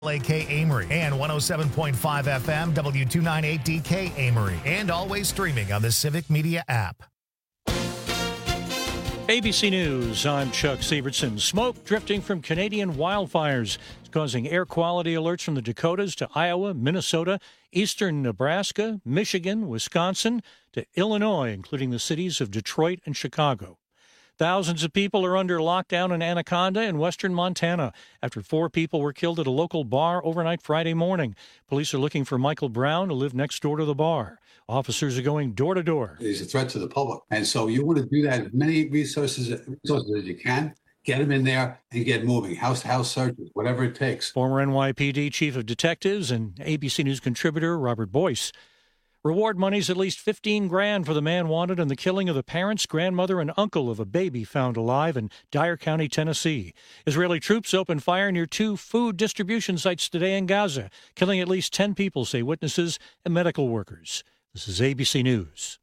AK Amory and 107.5 FM W298DK Amory, and always streaming on the Civic Media app. ABC News, I'm Chuck Sievertson. Smoke drifting from Canadian wildfires is causing air quality alerts from the Dakotas to Iowa, Minnesota, eastern Nebraska, Michigan, Wisconsin, to Illinois, including the cities of Detroit and Chicago. Thousands of people are under lockdown in Anaconda in western Montana after 4 people were killed at a local bar overnight Friday morning. Police are looking for Michael Brown, who lived next door to the bar. Officers are going door to door. It's a threat to the public. And so you want to do that, as many resources as you can. Get them in there and get moving. House searches, whatever it takes. Former NYPD Chief of Detectives and ABC News contributor Robert Boyce. Reward money's at least $15,000 for the man wanted in the killing of the parents, grandmother, and uncle of a baby found alive in Dyer County, Tennessee. Israeli troops opened fire near 2 food distribution sites today in Gaza, killing at least 10 people, say witnesses and medical workers. This is ABC News.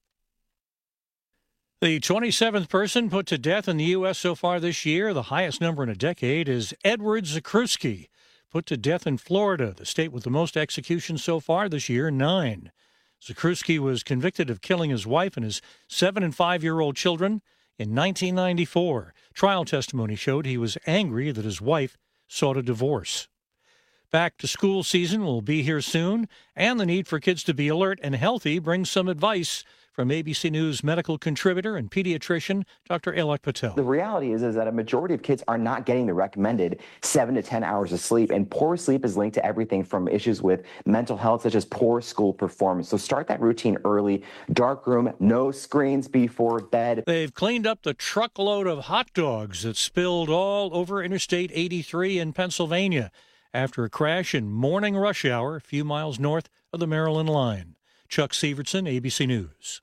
The 27th person put to death in the U.S. so far this year, the highest number in a decade, is Edward Zakrzewski, put to death in Florida, the state with the most executions so far this year, 9. Zakrzewski was convicted of killing his wife and his 7- and 5-year-old children in 1994. Trial testimony showed he was angry that his wife sought a divorce. Back to school season will be here soon, and the need for kids to be alert and healthy brings some advice from ABC News medical contributor and pediatrician Dr. Alok Patel. The reality is that a majority of kids are not getting the recommended 7 to 10 hours of sleep, and poor sleep is linked to everything from issues with mental health, such as poor school performance. So start that routine early. Dark room, no screens before bed. They've cleaned up the truckload of hot dogs that spilled all over Interstate 83 in Pennsylvania after a crash in morning rush hour a few miles north of the Maryland line. Chuck Sievertson, ABC News.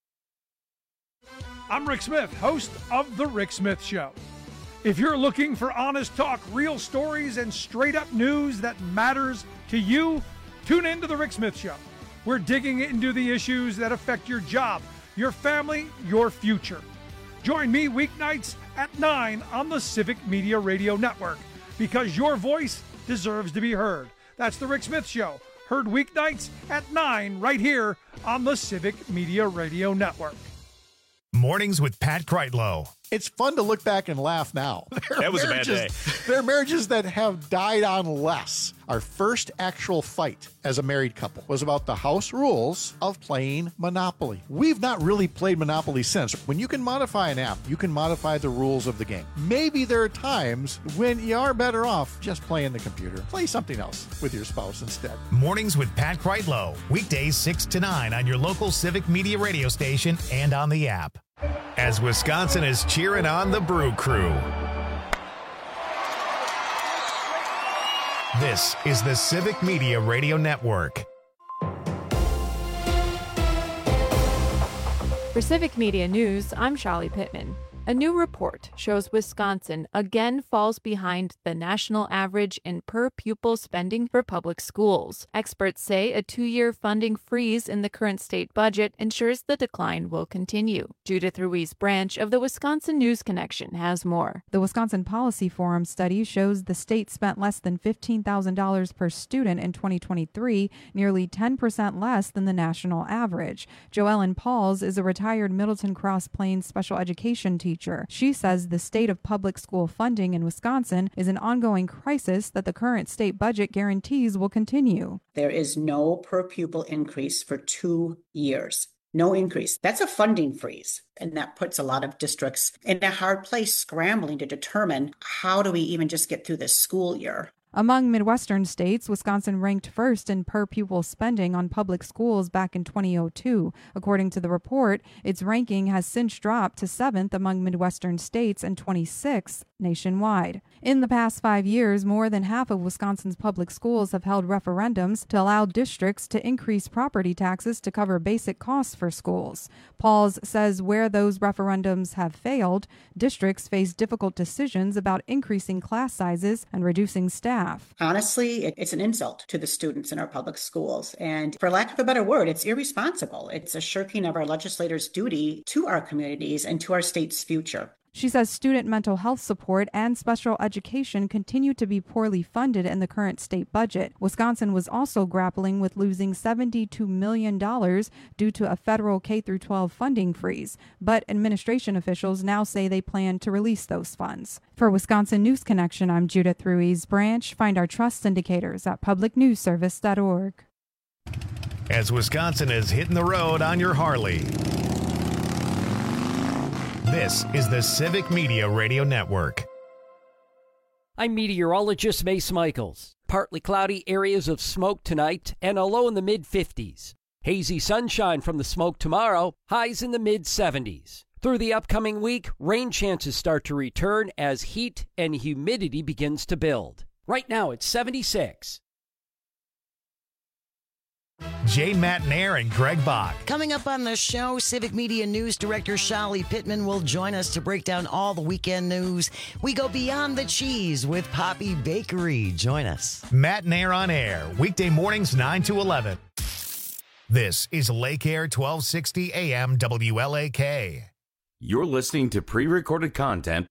I'm Rick Smith, host of The Rick Smith Show. If you're looking for honest talk, real stories, and straight-up news that matters to you, tune in to The Rick Smith Show. We're digging into the issues that affect your job, your family, your future. Join me weeknights at 9 on the Civic Media Radio Network, because your voice deserves to be heard. That's The Rick Smith Show, heard weeknights at 9 right here on the Civic Media Radio Network. Mornings with Pat Kreitlow. It's fun to look back and laugh now. That was a bad day. There are marriages that have died on less. Our first actual fight as a married couple was about the house rules of playing Monopoly. We've not really played Monopoly since. When you can modify an app, you can modify the rules of the game. Maybe there are times when you are better off just playing the computer. Play something else with your spouse instead. Mornings with Pat Kreitlow. Weekdays 6 to 9 on your local Civic Media radio station and on the app. As Wisconsin is cheering on the Brew Crew. This is the Civic Media Radio Network. For Civic Media News, I'm Shali Pittman. A new report shows Wisconsin again falls behind the national average in per-pupil spending for public schools. Experts say a 2-year funding freeze in the current state budget ensures the decline will continue. Judith Ruiz Branch of the Wisconsin News Connection has more. The Wisconsin Policy Forum study shows the state spent less than $15,000 per student in 2023, nearly 10% less than the national average. Joellen Pauls is a retired Middleton Cross Plains special education teacher. She says the state of public school funding in Wisconsin is an ongoing crisis that the current state budget guarantees will continue. There is no per pupil increase for 2 years. No increase. That's a funding freeze. And that puts a lot of districts in a hard place scrambling to determine how do we even just get through this school year. Among Midwestern states, Wisconsin ranked first in per-pupil spending on public schools back in 2002. According to the report, its ranking has since dropped to 7th among Midwestern states and 26th nationwide. In the past 5 years, more than half of Wisconsin's public schools have held referendums to allow districts to increase property taxes to cover basic costs for schools. Pauls says where those referendums have failed, districts face difficult decisions about increasing class sizes and reducing staff. Honestly, it's an insult to the students in our public schools. And for lack of a better word, it's irresponsible. It's a shirking of our legislators' duty to our communities and to our state's future. She says student mental health support and special education continue to be poorly funded in the current state budget. Wisconsin was also grappling with losing $72 million due to a federal K-12 funding freeze, but administration officials now say they plan to release those funds. For Wisconsin News Connection, I'm Judith Ruiz Branch. Find our trust indicators at publicnewsservice.org. As Wisconsin is hitting the road on your Harley. This is the Civic Media Radio Network. I'm meteorologist Mace Michaels. Partly cloudy areas of smoke tonight and a low in the mid-50s. Hazy sunshine from the smoke tomorrow, highs in the mid-70s. Through the upcoming week, rain chances start to return as heat and humidity begins to build. Right now it's 76. Jane Matnair and Greg Bach. Coming up on the show, Civic Media News Director Shali Pittman will join us to break down all the weekend news. We go beyond the cheese with Poppy Bakery. Join us. Matnair on Air, weekday mornings 9 to 11. This is Lake Air 1260 AM WLAK. You're listening to pre-recorded content.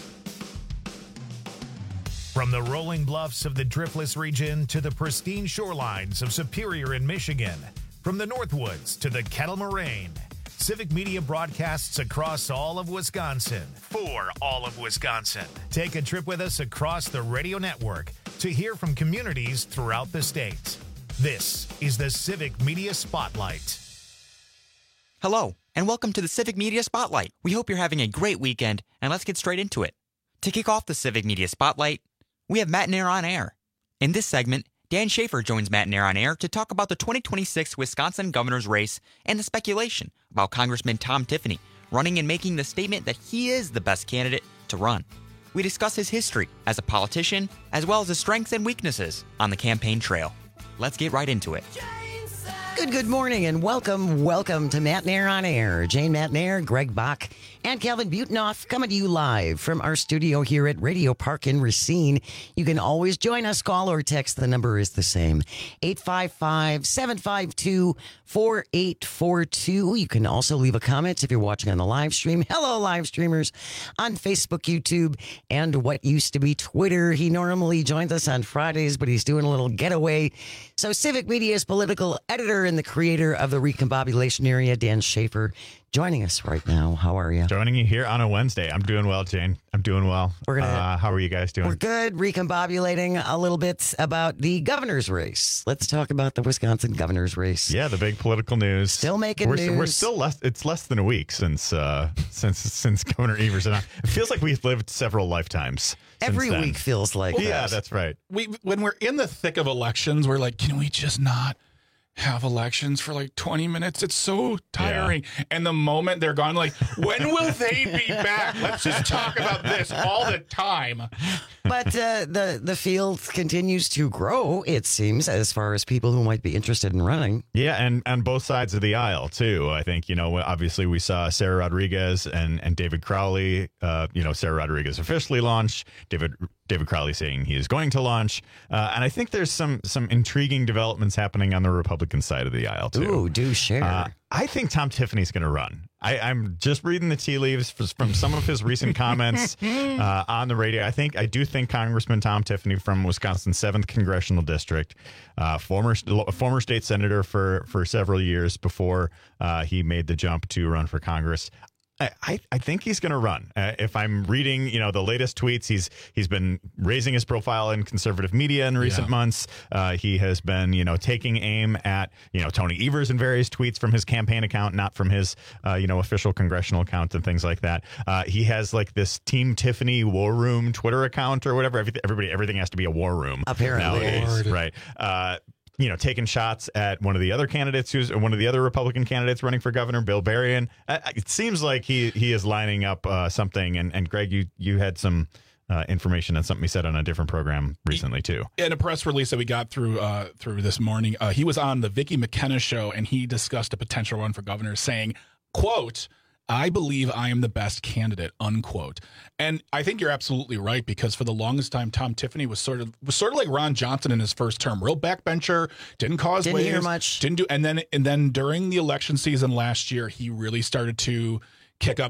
From the rolling bluffs of the Driftless region to the pristine shorelines of Superior in Michigan, from the Northwoods to the Kettle Moraine, Civic Media broadcasts across all of Wisconsin for all of Wisconsin. Take a trip with us across the radio network to hear from communities throughout the state. This is the Civic Media Spotlight. Hello, and welcome to the Civic Media Spotlight. We hope you're having a great weekend, and let's get straight into it. To kick off the Civic Media Spotlight, we have Matnair on Air. In this segment, Dan Schaefer joins Matnair on Air to talk about the 2026 Wisconsin governor's race and the speculation about Congressman Tom Tiffany running and making the statement that he is the best candidate to run. We discuss his history as a politician, as well as his strengths and weaknesses on the campaign trail. Let's get right into it. Good morning and welcome to Matnair on Air. Jane Matnair, Greg Bach, and Calvin Butenoff coming to you live from our studio here at Radio Park in Racine. You can always join us, call or text. The number is the same, 855-752-4842. You can also leave a comment if you're watching on the live stream. Hello, live streamers on Facebook, YouTube, and what used to be Twitter. He normally joins us on Fridays, but he's doing a little getaway. So Civic Media's political editor and the creator of the Recombobulation Area, Dan Schaefer, joining us right now. How are you? Joining you here on a Wednesday. I'm doing well, Jane. I'm doing well. How are you guys doing? We're good. Recombobulating a little bit about the governor's race. Let's talk about the Wisconsin governor's race. Yeah, the big political news. Still making news. We're still less. It's less than a week since Governor Evers and I. It feels like we've lived several lifetimes. Every week feels like that. Yeah, that's right. When we're in the thick of elections, we're like, can we just not have elections for like 20 minutes? It's so tiring. Yeah. And the moment they're gone, like, when will they be back? Let's just talk about this all the time. But the field continues to grow, it seems, as far as people who might be interested in running. Yeah, and on both sides of the aisle, too. I think, obviously we saw Sarah Rodriguez and David Crowley. Sarah Rodriguez officially launched. David Crowley saying he is going to launch. And I think there's some intriguing developments happening on the Republican side of the aisle, too. Ooh, do share. I think Tom Tiffany's going to run. I'm just reading the tea leaves from some of his recent comments on the radio. I do think Congressman Tom Tiffany from Wisconsin's 7th Congressional District, former state senator for several years before he made the jump to run for Congress. I think he's going to run. If I'm reading, the latest tweets, he's been raising his profile in conservative media in recent months. He has been, taking aim at, Tony Evers in various tweets from his campaign account, not from his, official congressional account and things like that. He has like this Team Tiffany War Room Twitter account or whatever. Everything has to be a war room apparently nowadays, right? Taking shots at one of the other Republican candidates running for governor, Bill Berrien. It seems like he is lining up something. And Greg, you had some information on something he said on a different program recently too. In a press release that we got through this morning, he was on the Vicki McKenna show and he discussed a potential run for governor, saying, quote, "I believe I am the best candidate," unquote. And I think you're absolutely right, because for the longest time, Tom Tiffany was sort of like Ron Johnson in his first term, real backbencher, didn't cause waves, hear much, didn't do, and then during the election season last year, he really started to kick up.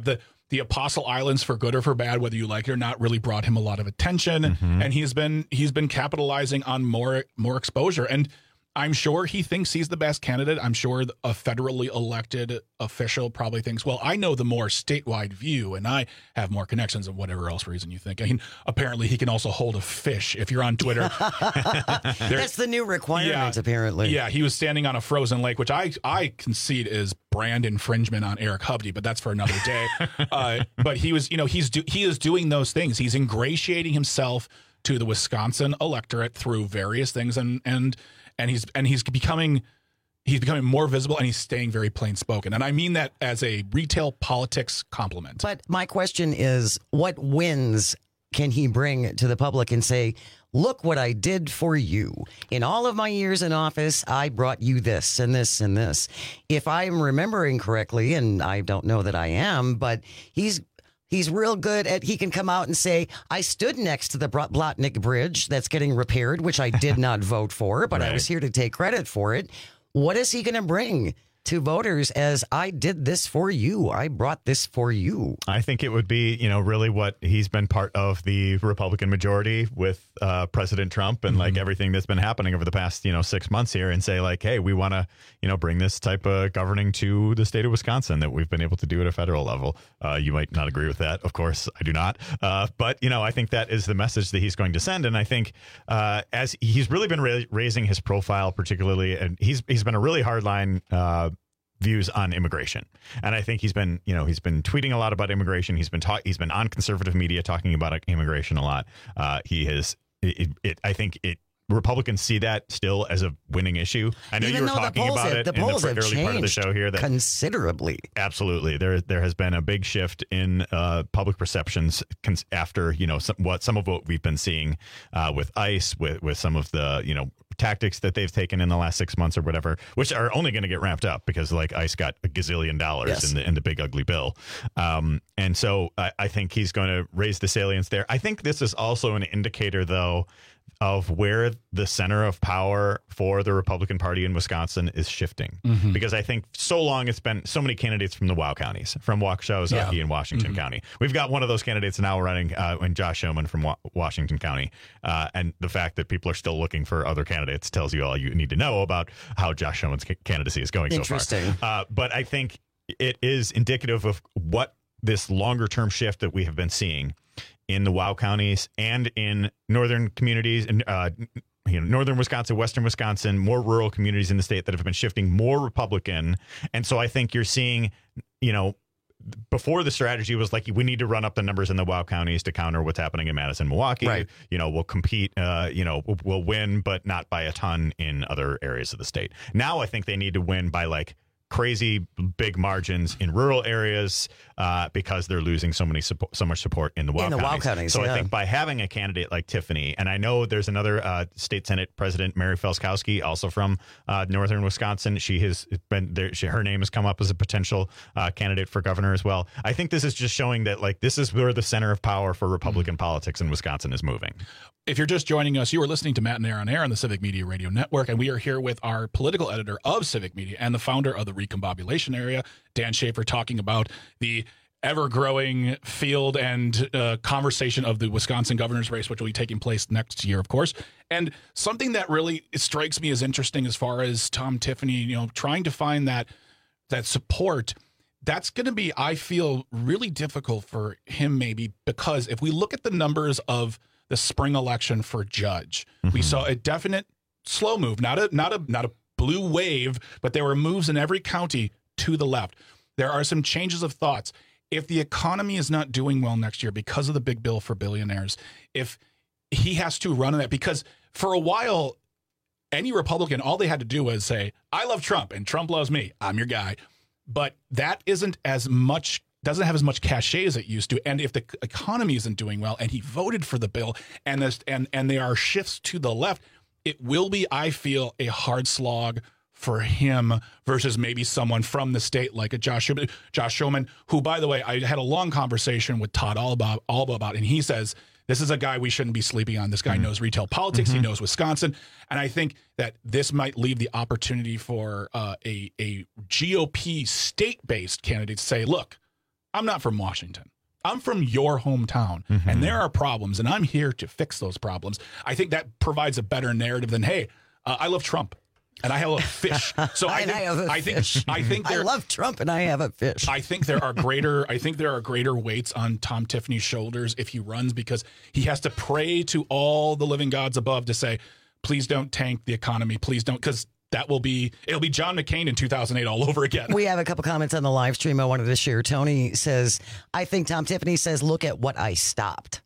the Apostle Islands, for good or for bad, whether you like it or not, really brought him a lot of attention, and he's been capitalizing on more exposure. And I'm sure he thinks he's the best candidate. I'm sure a federally elected official probably thinks, well, I know the more statewide view and I have more connections and whatever else reason you think. I mean, apparently he can also hold a fish if you're on Twitter. That's the new requirement, apparently. Yeah, he was standing on a frozen lake, which I concede is brand infringement on Eric Hovde, but that's for another day. But he was, he is doing those things. He's ingratiating himself to the Wisconsin electorate through various things, and he's becoming more visible, and he's staying very plain spoken. And I mean that as a retail politics compliment. But my question is, what wins can he bring to the public and say, look what I did for you. In all of my years in office, I brought you this and this and this. If I'm remembering correctly, and I don't know that I am, but he's real good at, he can come out and say, I stood next to the Blotnick Bridge that's getting repaired, which I did not vote for, but I was here to take credit for it. What is he going to bring to voters as I did this for you? I brought this for you. I think it would be, really what he's been part of the Republican majority with President Trump and like everything that's been happening over the past, 6 months here, and say like, hey, we want to, bring this type of governing to the state of Wisconsin that we've been able to do at a federal level. You might not agree with that. Of course, I do not. But, I think that is the message that he's going to send. And I think as he's really been raising his profile, particularly, and he's been a really hardline views on immigration. And I think he's been tweeting a lot about immigration. He's been on conservative media talking about immigration a lot. I think Republicans see that still as a winning issue. I know you were talking about it in the early part of the show here. That considerably. Absolutely. There has been a big shift in public perceptions after, some of what we've been seeing with ICE, with some of the, tactics that they've taken in the last 6 months or whatever, which are only going to get ramped up because like ICE got $1 gazillion in the big ugly bill. And so I think he's going to raise the salience there. I think this is also an indicator, though, of where the center of power for the Republican Party in Wisconsin is shifting. Because I think so long it's been so many candidates from the WOW counties, from Waukesha, Ozaukee, and Washington County. We've got one of those candidates now running, in Josh Schoeman from Washington County. And the fact that people are still looking for other candidates tells you all you need to know about how Josh Schoeman's candidacy is going so far. But I think it is indicative of what this longer term shift that we have been seeing in the WOW counties and in northern communities, northern Wisconsin, western Wisconsin, more rural communities in the state that have been shifting more Republican. And so I think you're seeing, before the strategy was like, we need to run up the numbers in the WOW counties to counter what's happening in Madison, Milwaukee. Right. We'll compete, we'll win, but not by a ton in other areas of the state. Now I think they need to win by like crazy big margins in rural areas because they're losing so much support in the WOW counties. So I think by having a candidate like Tiffany, and I know there's another state Senate President, Mary Felskowski, also from northern Wisconsin. She has been there. Her name has come up as a potential candidate for governor as well. I think this is just showing that like this is where the center of power for Republican politics in Wisconsin is moving. If you're just joining us, you are listening to Matt and Aaron on Air on the Civic Media Radio Network, and we are here with our political editor of Civic Media and the founder of the Recombobulation Area, Dan Schaefer, talking about the ever-growing field and conversation of the Wisconsin governor's race, which will be taking place next year, of course. And something that really strikes me as interesting as far as Tom Tiffany, trying to find that support, that's going to be, I feel, really difficult for him maybe, because if we look at the numbers of the spring election for judge, we saw a definite slow move, not a blue wave, but there were moves in every county to the left. There are some changes of thoughts. If the economy is not doing well next year because of the big bill for billionaires, if he has to run on that, because for a while, any Republican, all they had to do was say, I love Trump and Trump loves me. I'm your guy. But that doesn't have as much cachet as it used to. And if the economy isn't doing well and he voted for the bill and there are shifts to the left, it will be, I feel, a hard slog for him versus maybe someone from the state like a Josh Schoeman, who, by the way, I had a long conversation with Todd Alba about, and he says, this is a guy we shouldn't be sleeping on. This guy knows retail politics. He knows Wisconsin. And I think that this might leave the opportunity for a GOP state-based candidate to say, look, I'm not from Washington. I'm from your hometown, and there are problems, and I'm here to fix those problems. I think that provides a better narrative than, hey, I love Trump, and I love fish. So I think I love Trump, and I have a fish. I think there are greater weights on Tom Tiffany's shoulders if he runs, because he has to pray to all the living gods above to say, please don't tank the economy, please don't, because it'll be John McCain in 2008 all over again. We have a couple comments on the live stream I wanted to share. Tony says, I think Tom Tiffany says, look at what I stopped.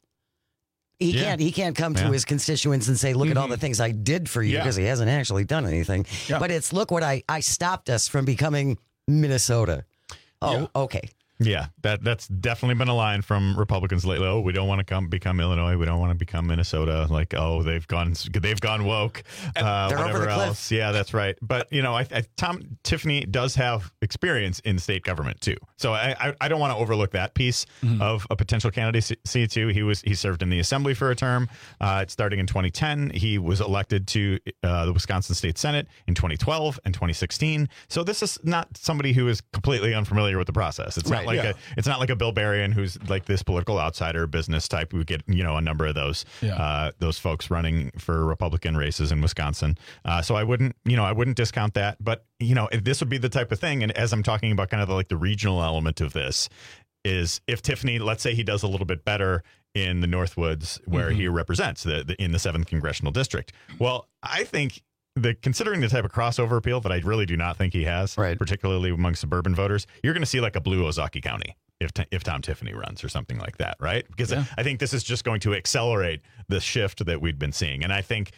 He can't come to his constituents and say, look at all the things I did for you, because he hasn't actually done anything. Yeah. But it's, look what I stopped us from becoming Minnesota. Oh, okay. Yeah, that's definitely been a line from Republicans lately. Oh, we don't want to become Illinois. We don't want to become Minnesota. Like, oh, they've gone woke. Whatever else. Yeah, that's right. But Tom Tiffany does have experience in state government too. So I don't want to overlook that piece of a potential candidacy too. He served in the assembly for a term. Starting in 2010, he was elected to the Wisconsin State Senate in 2012 and 2016. So this is not somebody who is completely unfamiliar with the process. It's not it's not like a Bill Berrien who's like this political outsider business type. We get a number of those folks running for Republican races in Wisconsin. So I wouldn't discount that. But this would be the type of thing. And as I'm talking about kind of like the regional element of this, is if Tiffany, let's say he does a little bit better in the Northwoods where he represents in the 7th congressional district. Well, I think considering the type of crossover appeal that I really do not think he has, particularly among suburban voters, you're going to see like a blue Ozaukee County if Tom Tiffany runs or something like that, right? Because I think this is just going to accelerate the shift that we'd been seeing. And I think,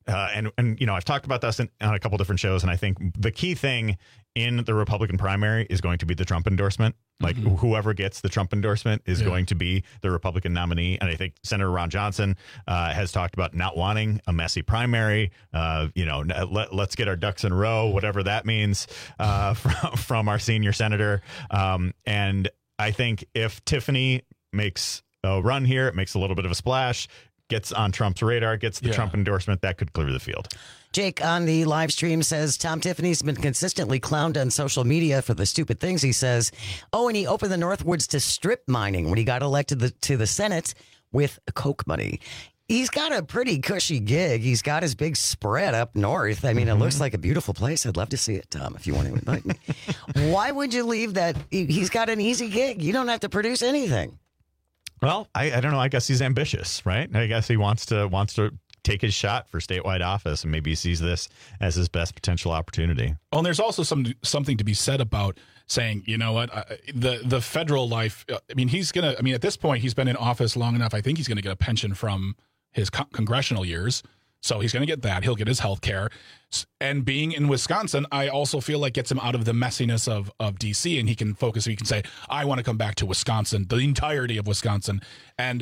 I've talked about this on a couple different shows, and I think the key thing in the Republican primary is going to be the Trump endorsement. Like whoever gets the Trump endorsement is going to be the Republican nominee. And I think Senator Ron Johnson has talked about not wanting a messy primary. Let's get our ducks in a row, whatever that means, from our senior senator. And I think if Tiffany makes a run here, it makes a little bit of a splash, gets on Trump's radar, gets the Trump endorsement, that could clear the field. Jake on the live stream says Tom Tiffany's been consistently clowned on social media for the stupid things he says. Oh, and he opened the Northwoods to strip mining when he got elected to the Senate with Coke money. He's got a pretty cushy gig. He's got his big spread up north. I mean, it looks like a beautiful place. I'd love to see it, Tom, if you want to invite me. Why would you leave that? He's got an easy gig. You don't have to produce anything. Well, I don't know. I guess he's ambitious, right? I guess he wants to take his shot for statewide office, and maybe he sees this as his best potential opportunity. Well, and there's also something to be said about saying, you know what, the federal life. I mean, at this point, he's been in office long enough. I think he's going to get a pension from his congressional years. So he's going to get that. He'll get his health care. And being in Wisconsin, I also feel like gets him out of the messiness of D.C. and he can focus. He can say, I want to come back to Wisconsin, the entirety of Wisconsin. And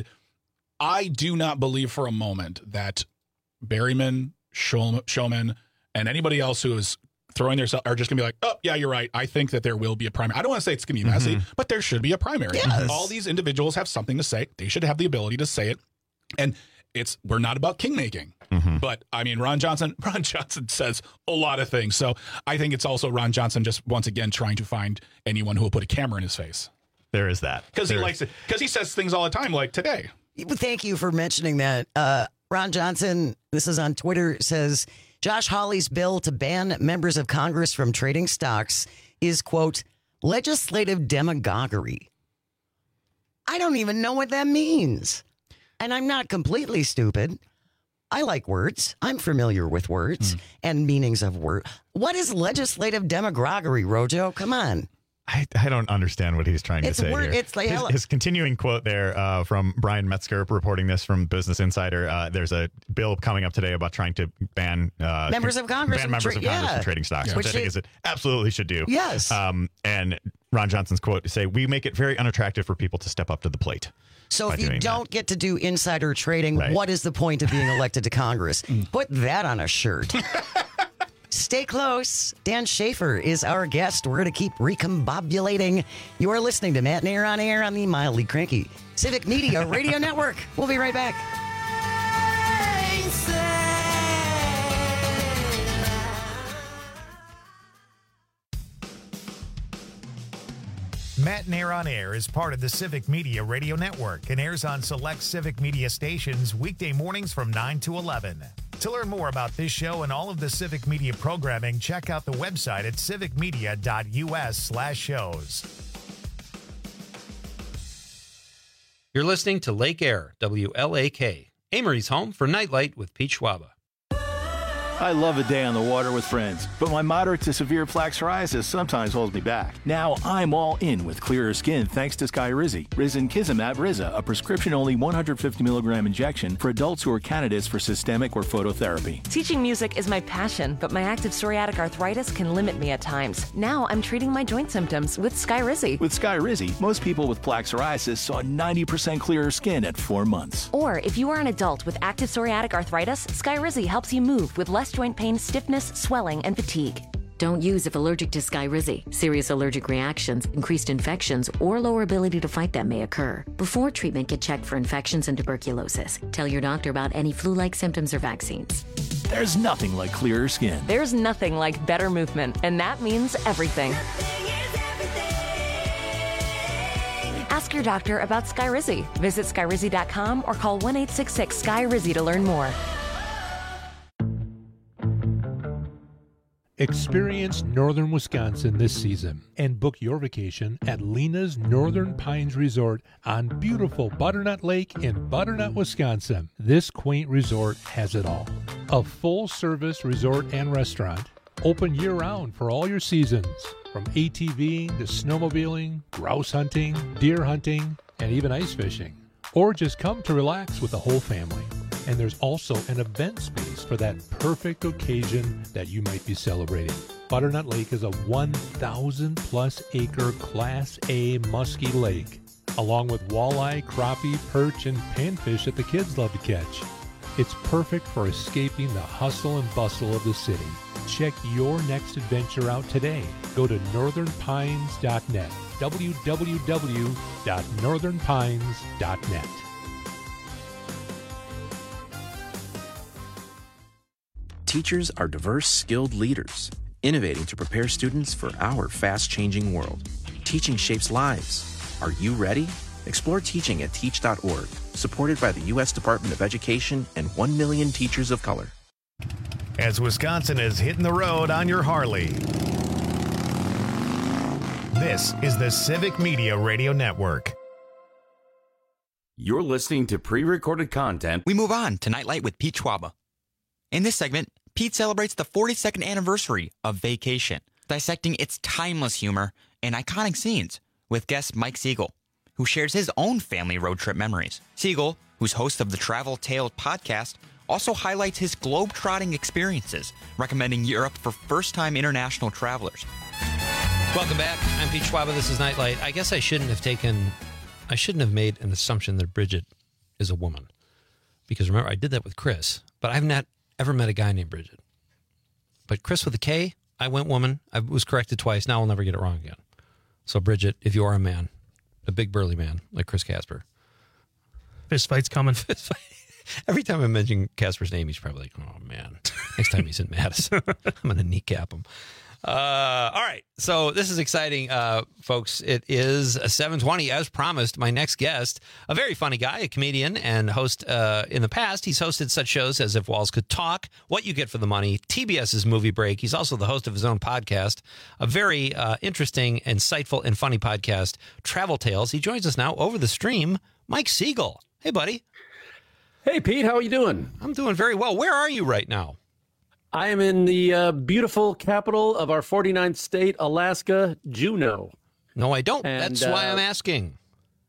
I do not believe for a moment that Berryman, Shulman, and anybody else who is throwing themselves are just going to be like, oh, yeah, you're right. I think that there will be a primary. I don't want to say it's going to be messy, but there should be a primary. Yes. All these individuals have something to say. They should have the ability to say it. And we're not about king-making. But, I mean, Ron Johnson says a lot of things. So I think it's also Ron Johnson just, once again, trying to find anyone who will put a camera in his face. There is that. Because he likes it. Because he says things all the time, like today. Thank you for mentioning that. Ron Johnson, this is on Twitter, says, Josh Hawley's bill to ban members of Congress from trading stocks is, quote, legislative demagoguery. I don't even know what that means. And I'm not completely stupid. I like words. I'm familiar with words and meanings of words. What is legislative demagoguery, Rojo? Come on. I don't understand what he's trying to say here. It's like his continuing quote there from Brian Metzger reporting this from Business Insider. There's a bill coming up today about trying to ban members of Congress from trading stocks, which I think is it absolutely should do. Yes. And Ron Johnson's quote to say, we make it very unattractive for people to step up to the plate. So if you don't get to do insider trading, what is the point of being elected to Congress? Put that on a shirt. Stay close. Dan Schaefer is our guest. We're going to keep recombobulating. You are listening to Matt Nair on Air on the Mildly Cranky Civic Media Radio Network. We'll be right back. Matt Nair on Air is part of the Civic Media Radio Network and airs on select Civic Media stations weekday mornings from 9 to 11. To learn more about this show and all of the Civic Media programming, check out the website at civicmedia.us/shows. You're listening to Lake Air, WLAK, Amory's home for Nightlight with Pete Schwaba. I love a day on the water with friends, but my moderate to severe plaque psoriasis sometimes holds me back. Now I'm all in with clearer skin thanks to Skyrizi. Risankizumab Riza, a prescription-only 150 milligram injection for adults who are candidates for systemic or phototherapy. Teaching music is my passion, but my active psoriatic arthritis can limit me at times. Now I'm treating my joint symptoms with Skyrizi. With Skyrizi, most people with plaque psoriasis saw 90% clearer skin at 4 months. Or if you are an adult with active psoriatic arthritis, Skyrizi helps you move with less joint pain, stiffness, swelling, and fatigue. Don't use if allergic to Skyrizi. Serious allergic reactions, increased infections, or lower ability to fight them may occur. Before treatment, get checked for infections and tuberculosis. Tell your doctor about any flu-like symptoms or vaccines. There's nothing like clearer skin. There's nothing like better movement, and that means everything. Ask your doctor about Skyrizi. Visit Skyrizi.com or call 1-866-SKY-RIZI to learn more. Experience northern Wisconsin this season and book your vacation at Lena's Northern Pines Resort on beautiful Butternut Lake in Butternut, Wisconsin. This quaint resort has it all. A full-service resort and restaurant, open year-round for all your seasons, from ATVing to snowmobiling, grouse hunting, deer hunting, and even ice fishing. Or just come to relax with the whole family. And there's also an event space for that perfect occasion that you might be celebrating. Butternut Lake is a 1,000-plus acre Class A musky lake, along with walleye, crappie, perch, and panfish that the kids love to catch. It's perfect for escaping the hustle and bustle of the city. Check your next adventure out today. Go to northernpines.net, www.northernpines.net. Teachers are diverse, skilled leaders, innovating to prepare students for our fast-changing world. Teaching shapes lives. Are you ready? Explore teaching at teach.org, supported by the U.S. Department of Education and 1 million teachers of color. As Wisconsin is hitting the road on your Harley, this is the Civic Media Radio Network. You're listening to pre-recorded content. We move on to Nightlight with Pete Schwaba. In this segment, Pete celebrates the 42nd anniversary of Vacation, dissecting its timeless humor and iconic scenes with guest Mike Siegel, who shares his own family road trip memories. Siegel, who's host of the Travel Tales podcast, also highlights his globe-trotting experiences, recommending Europe for first-time international travelers. Welcome back. I'm Pete Schwaba. This is Nightlight. I guess I shouldn't have made an assumption that Bridget is a woman. Because remember, I did that with Chris, but I've not ever met a guy named Bridget. But Chris with a K, I went woman. I was corrected twice. Now I'll never get it wrong again. So Bridget, if you are a man, a big burly man like Chris Casper. Fist fight's coming. Every time I mention Casper's name, he's probably like, oh man, next time he's in Madison, I'm going to kneecap him. All right. So this is exciting, folks. It is 7:20 as promised. My next guest, a very funny guy, a comedian and host in the past. He's hosted such shows as If Walls Could Talk, What You Get for the Money, TBS's Movie Break. He's also the host of his own podcast, a very interesting, insightful, and funny podcast, Travel Tales. He joins us now over the stream, Mike Siegel. Hey, buddy. Hey, Pete. How are you doing? I'm doing very well. Where are you right now? I am in the beautiful capital of our 49th state, Alaska, Juneau. No, I don't. And, that's why I'm asking.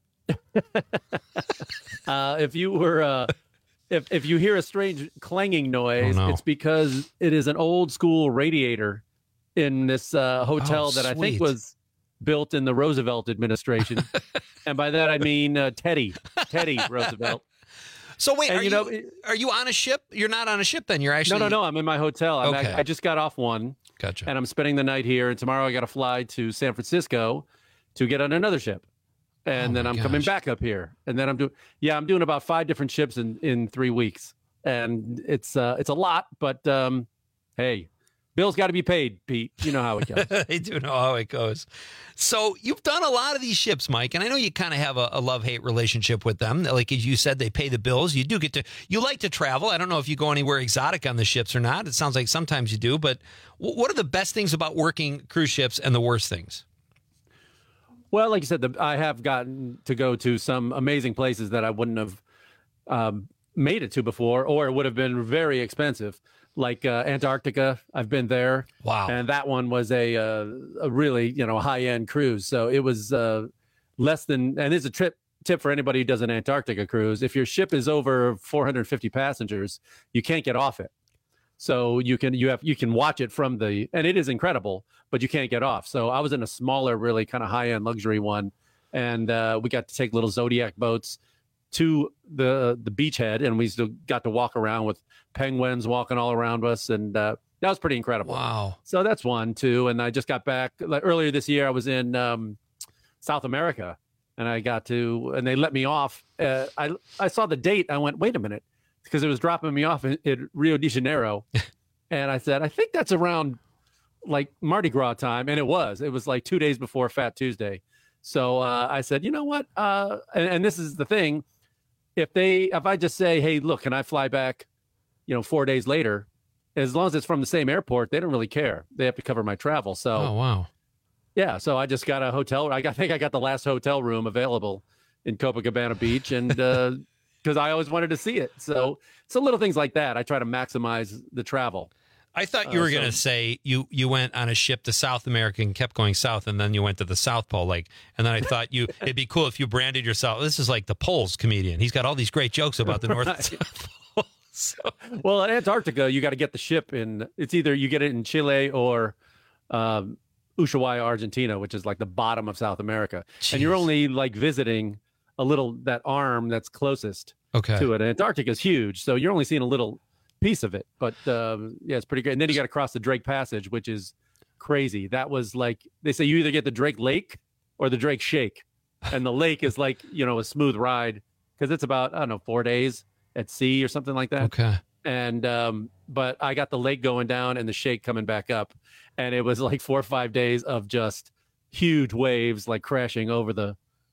If you were, if you hear a strange clanging noise, it's because it is an old school radiator in this hotel that I think was built in the Roosevelt administration. And by that, I mean Teddy Roosevelt. So wait, are you on a ship? You're not on a ship then. You're actually... No. I'm in my hotel. I just got off one. Gotcha. And I'm spending the night here. And tomorrow I got to fly to San Francisco to get on another ship. And then I'm coming back up here. And then I'm doing about 5 different ships in 3 weeks. And it's a lot, but hey, Bills got to be paid, Pete. You know how it goes. They do know how it goes. So you've done a lot of these ships, Mike, and I know you kind of have a love-hate relationship with them. Like as you said, they pay the bills. You do you like to travel. I don't know if you go anywhere exotic on the ships or not. It sounds like sometimes you do, but what are the best things about working cruise ships and the worst things? Well, like you said, I have gotten to go to some amazing places that I wouldn't have made it to before, or it would have been very expensive. Like Antarctica, I've been there. Wow. And that one was a really, high-end cruise. So it was less than, and it's a tip for anybody who does an Antarctica cruise. If your ship is over 450 passengers, you can't get off it. So you can watch it from and it is incredible, but you can't get off. So I was in a smaller, really kind of high-end luxury one. And we got to take little Zodiac boats to the beachhead, and we still got to walk around with penguins walking all around us, and that was pretty incredible. Wow. So that's one, too. And I just got back earlier this year. I was in South America, and and they let me off. I saw the date. I went, wait a minute, because it was dropping me off in Rio de Janeiro. And I said, I think that's around like Mardi Gras time. And it was like 2 days before Fat Tuesday. So I said, you know what? And this is the thing. If I just say, hey, look, can I fly back, 4 days later, as long as it's from the same airport, they don't really care. They have to cover my travel. So, oh, wow. Yeah. So I just got a hotel. I think I got the last hotel room available in Copacabana Beach. And because I always wanted to see it. So little things like that. I try to maximize the travel. I thought you were going to say you went on a ship to South America and kept going south, and then you went to the South Pole, and then I thought it'd be cool if you branded yourself. This is like the Poles comedian. He's got all these great jokes about the North and South Pole. So. Well, in Antarctica, you got to get the ship in. It's either you get it in Chile or Ushuaia, Argentina, which is like the bottom of South America. Jeez. And you're only visiting that arm that's closest to it. And Antarctica is huge, so you're only seeing a little piece of it, but it's pretty great. And then you got to cross the Drake Passage, which is crazy. That was they say you either get the Drake Lake or the Drake Shake, and the lake is a smooth ride because it's about 4 days at sea or something like that. Okay. And but I got the lake going down and the Shake coming back up, and it was 4 or 5 days of just huge waves crashing over the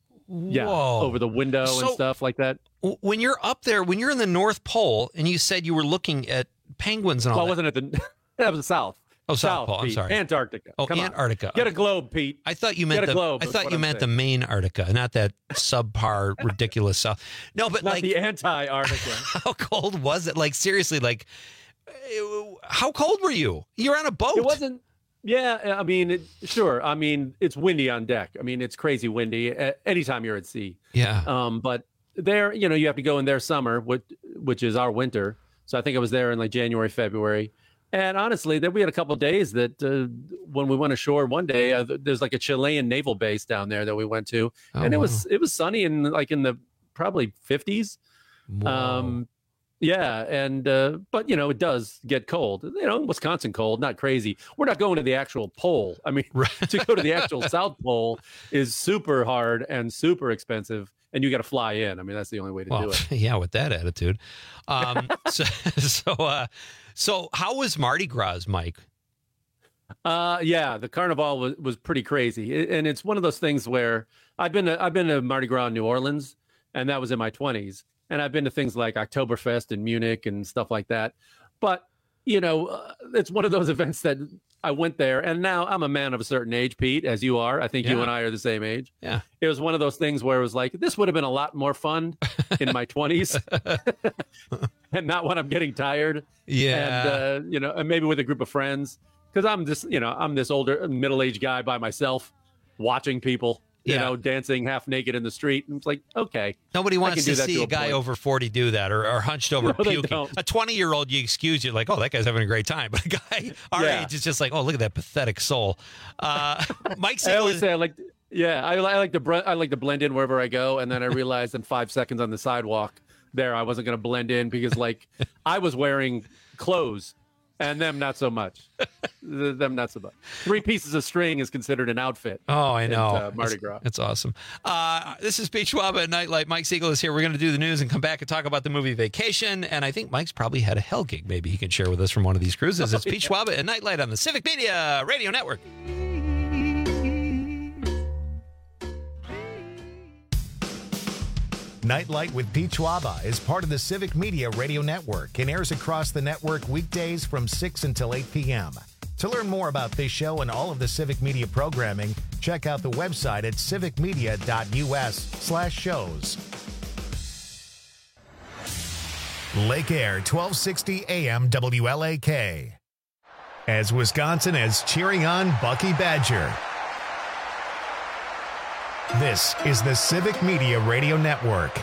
over the window and stuff like that. When you're up there, when you're in the North Pole, and you said you were looking at penguins and all that. Well, wasn't it that was the South. Oh, South Pole. Pete. I'm sorry. Antarctica. Oh, Come Antarctica. On. Get a globe, Pete. I thought you meant the main Arctica, not that subpar, ridiculous South. No, but not the anti-Arctica. How cold was it? Seriously, how cold were you? You're on a boat. It wasn't. Yeah, I mean, sure. I mean, it's windy on deck. I mean, it's crazy windy anytime you're at sea. Yeah. But there, you have to go in their summer, which is our winter. So I think I was there in January, February. And honestly, then we had a couple of days that when we went ashore one day, there's a Chilean naval base down there that we went to. And it was sunny and in the probably 50s. Wow. Yeah, and but it does get cold. Wisconsin cold, not crazy. We're not going to the actual pole. I mean, to go to the actual South Pole is super hard and super expensive, and you got to fly in. I mean, that's the only way to do it. Yeah, with that attitude. So how was Mardi Gras, Mike? Yeah, the carnival was pretty crazy, and it's one of those things where I've been to Mardi Gras in New Orleans, and that was in my 20s. And I've been to things like Oktoberfest in Munich and stuff like that. But, it's one of those events that I went there. And now I'm a man of a certain age, Pete, as you are. I think you and I are the same age. Yeah. It was one of those things where it was this would have been a lot more fun in my 20s and not when I'm getting tired. Yeah. And, and maybe with a group of friends. Because I'm just, I'm this older middle-aged guy by myself watching people. Dancing half naked in the street. And it's okay. Nobody wants to see a guy over 40 do that or hunched over puking. A 20-year-old, you excuse you that guy's having a great time. But a guy our age is just oh, look at that pathetic soul. Mike said, I always say I like to blend in wherever I go. And then I realized in 5 seconds on the sidewalk there, I wasn't going to blend in because I was wearing clothes. And them not so much. Them not so much. 3 pieces of string is considered an outfit. Oh, I know. Mardi Gras. It's awesome. This is Pete Schwab at Nightlight. Mike Siegel is here. We're going to do the news and come back and talk about the movie Vacation. And I think Mike's probably had a hell gig. Maybe he can share with us from one of these cruises. It's Pete Schwab at Nightlight on the Civic Media Radio Network. Nightlight with Pete Schwaba is part of the Civic Media Radio Network and airs across the network weekdays from 6 until 8 p.m. To learn more about this show and all of the Civic Media programming, check out the website at civicmedia.us/shows. Lake Air 1260 AM WLAK. As Wisconsin is cheering on Bucky Badger. This is the Civic Media Radio Network.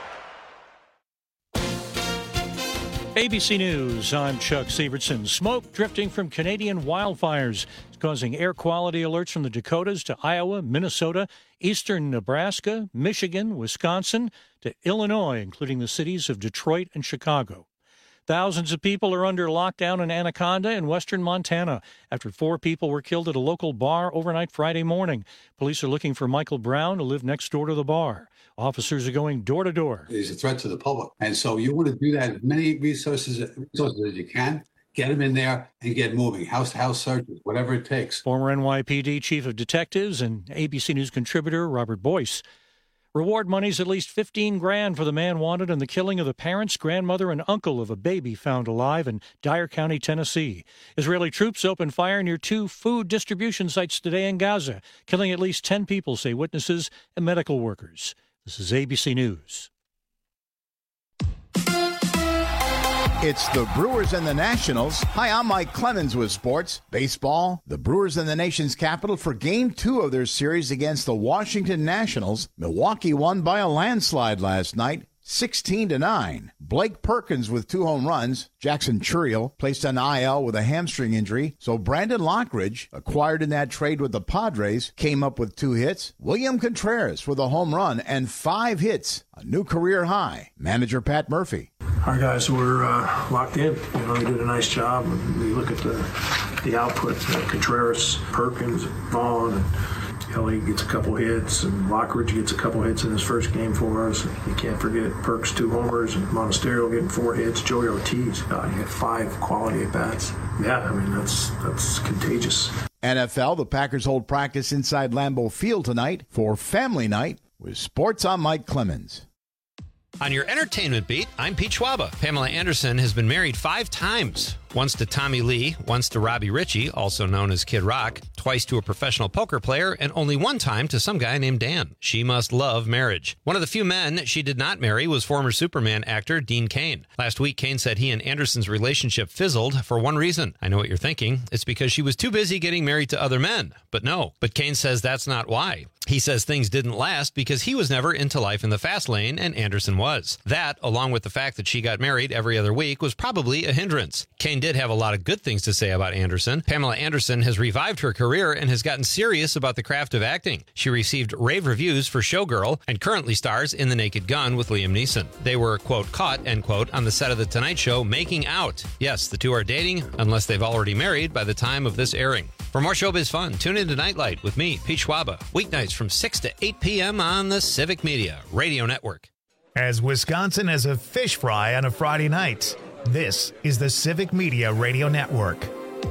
ABC News, I'm Chuck Sievertson. Smoke drifting from Canadian wildfires is causing air quality alerts from the Dakotas to Iowa, Minnesota, eastern Nebraska, Michigan, Wisconsin, to Illinois, including the cities of Detroit and Chicago. Thousands of people are under lockdown in Anaconda in western Montana after 4 people were killed at a local bar overnight Friday morning. Police are looking for Michael Brown, who lived next door to the bar. Officers are going door to door. It's a threat to the public. And so you want to do that, as many resources as you can. Get them in there and get moving. House-to-house searches, whatever it takes. Former NYPD Chief of Detectives and ABC News contributor Robert Boyce. Reward money's at least $15,000 for the man wanted in the killing of the parents, grandmother, and uncle of a baby found alive in Dyer County, Tennessee. Israeli troops opened fire near 2 food distribution sites today in Gaza, killing at least 10 people, say witnesses and medical workers. This is ABC News. It's the Brewers and the Nationals. Hi, I'm Mike Clemens with sports. Baseball, the Brewers and the nation's capital for Game 2 of their series against the Washington Nationals. Milwaukee won by a landslide last night, 16-9. Blake Perkins with 2 home runs. Jackson Churriel placed on IL with a hamstring injury. So Brandon Lockridge, acquired in that trade with the Padres, came up with 2 hits. William Contreras with a home run and 5 hits, a new career high. Manager Pat Murphy. Our guys were locked in. They did a nice job. You look at the output. Contreras, Perkins, Vaughn, and Kelly gets a couple hits, and Lockridge gets a couple hits in his first game for us. You can't forget Perks 2 homers, and Monasterio getting 4 hits. Joey Ortiz, he had 5 quality at-bats. Yeah, that's contagious. NFL, the Packers hold practice inside Lambeau Field tonight for Family Night with Sports. I'm Mike Clemens. On your entertainment beat, I'm Pete Schwaba. Pamela Anderson has been married 5 times. Once to Tommy Lee, once to Robbie Ritchie, also known as Kid Rock, twice to a professional poker player, and only one time to some guy named Dan. She must love marriage. One of the few men she did not marry was former Superman actor Dean Cain. Last week, Cain said he and Anderson's relationship fizzled for one reason. I know what you're thinking. It's because she was too busy getting married to other men. But no. But Cain says that's not why. He says things didn't last because he was never into life in the fast lane and Anderson was. That, along with the fact that she got married every other week, was probably a hindrance. Cain did have a lot of good things to say about Anderson. Pamela Anderson has revived her career and has gotten serious about the craft of acting. She received rave reviews for Showgirl and currently stars in The Naked Gun with Liam Neeson. They were, quote, caught, end quote, on the set of The Tonight Show making out. Yes, the two are dating, unless they've already married by the time of this airing. For more showbiz fun, tune in to Nightlight with me, Pete Schwaba, weeknights from 6 to 8 p.m. on the Civic Media Radio Network. As Wisconsin has a fish fry on a Friday night, this is the Civic Media Radio Network.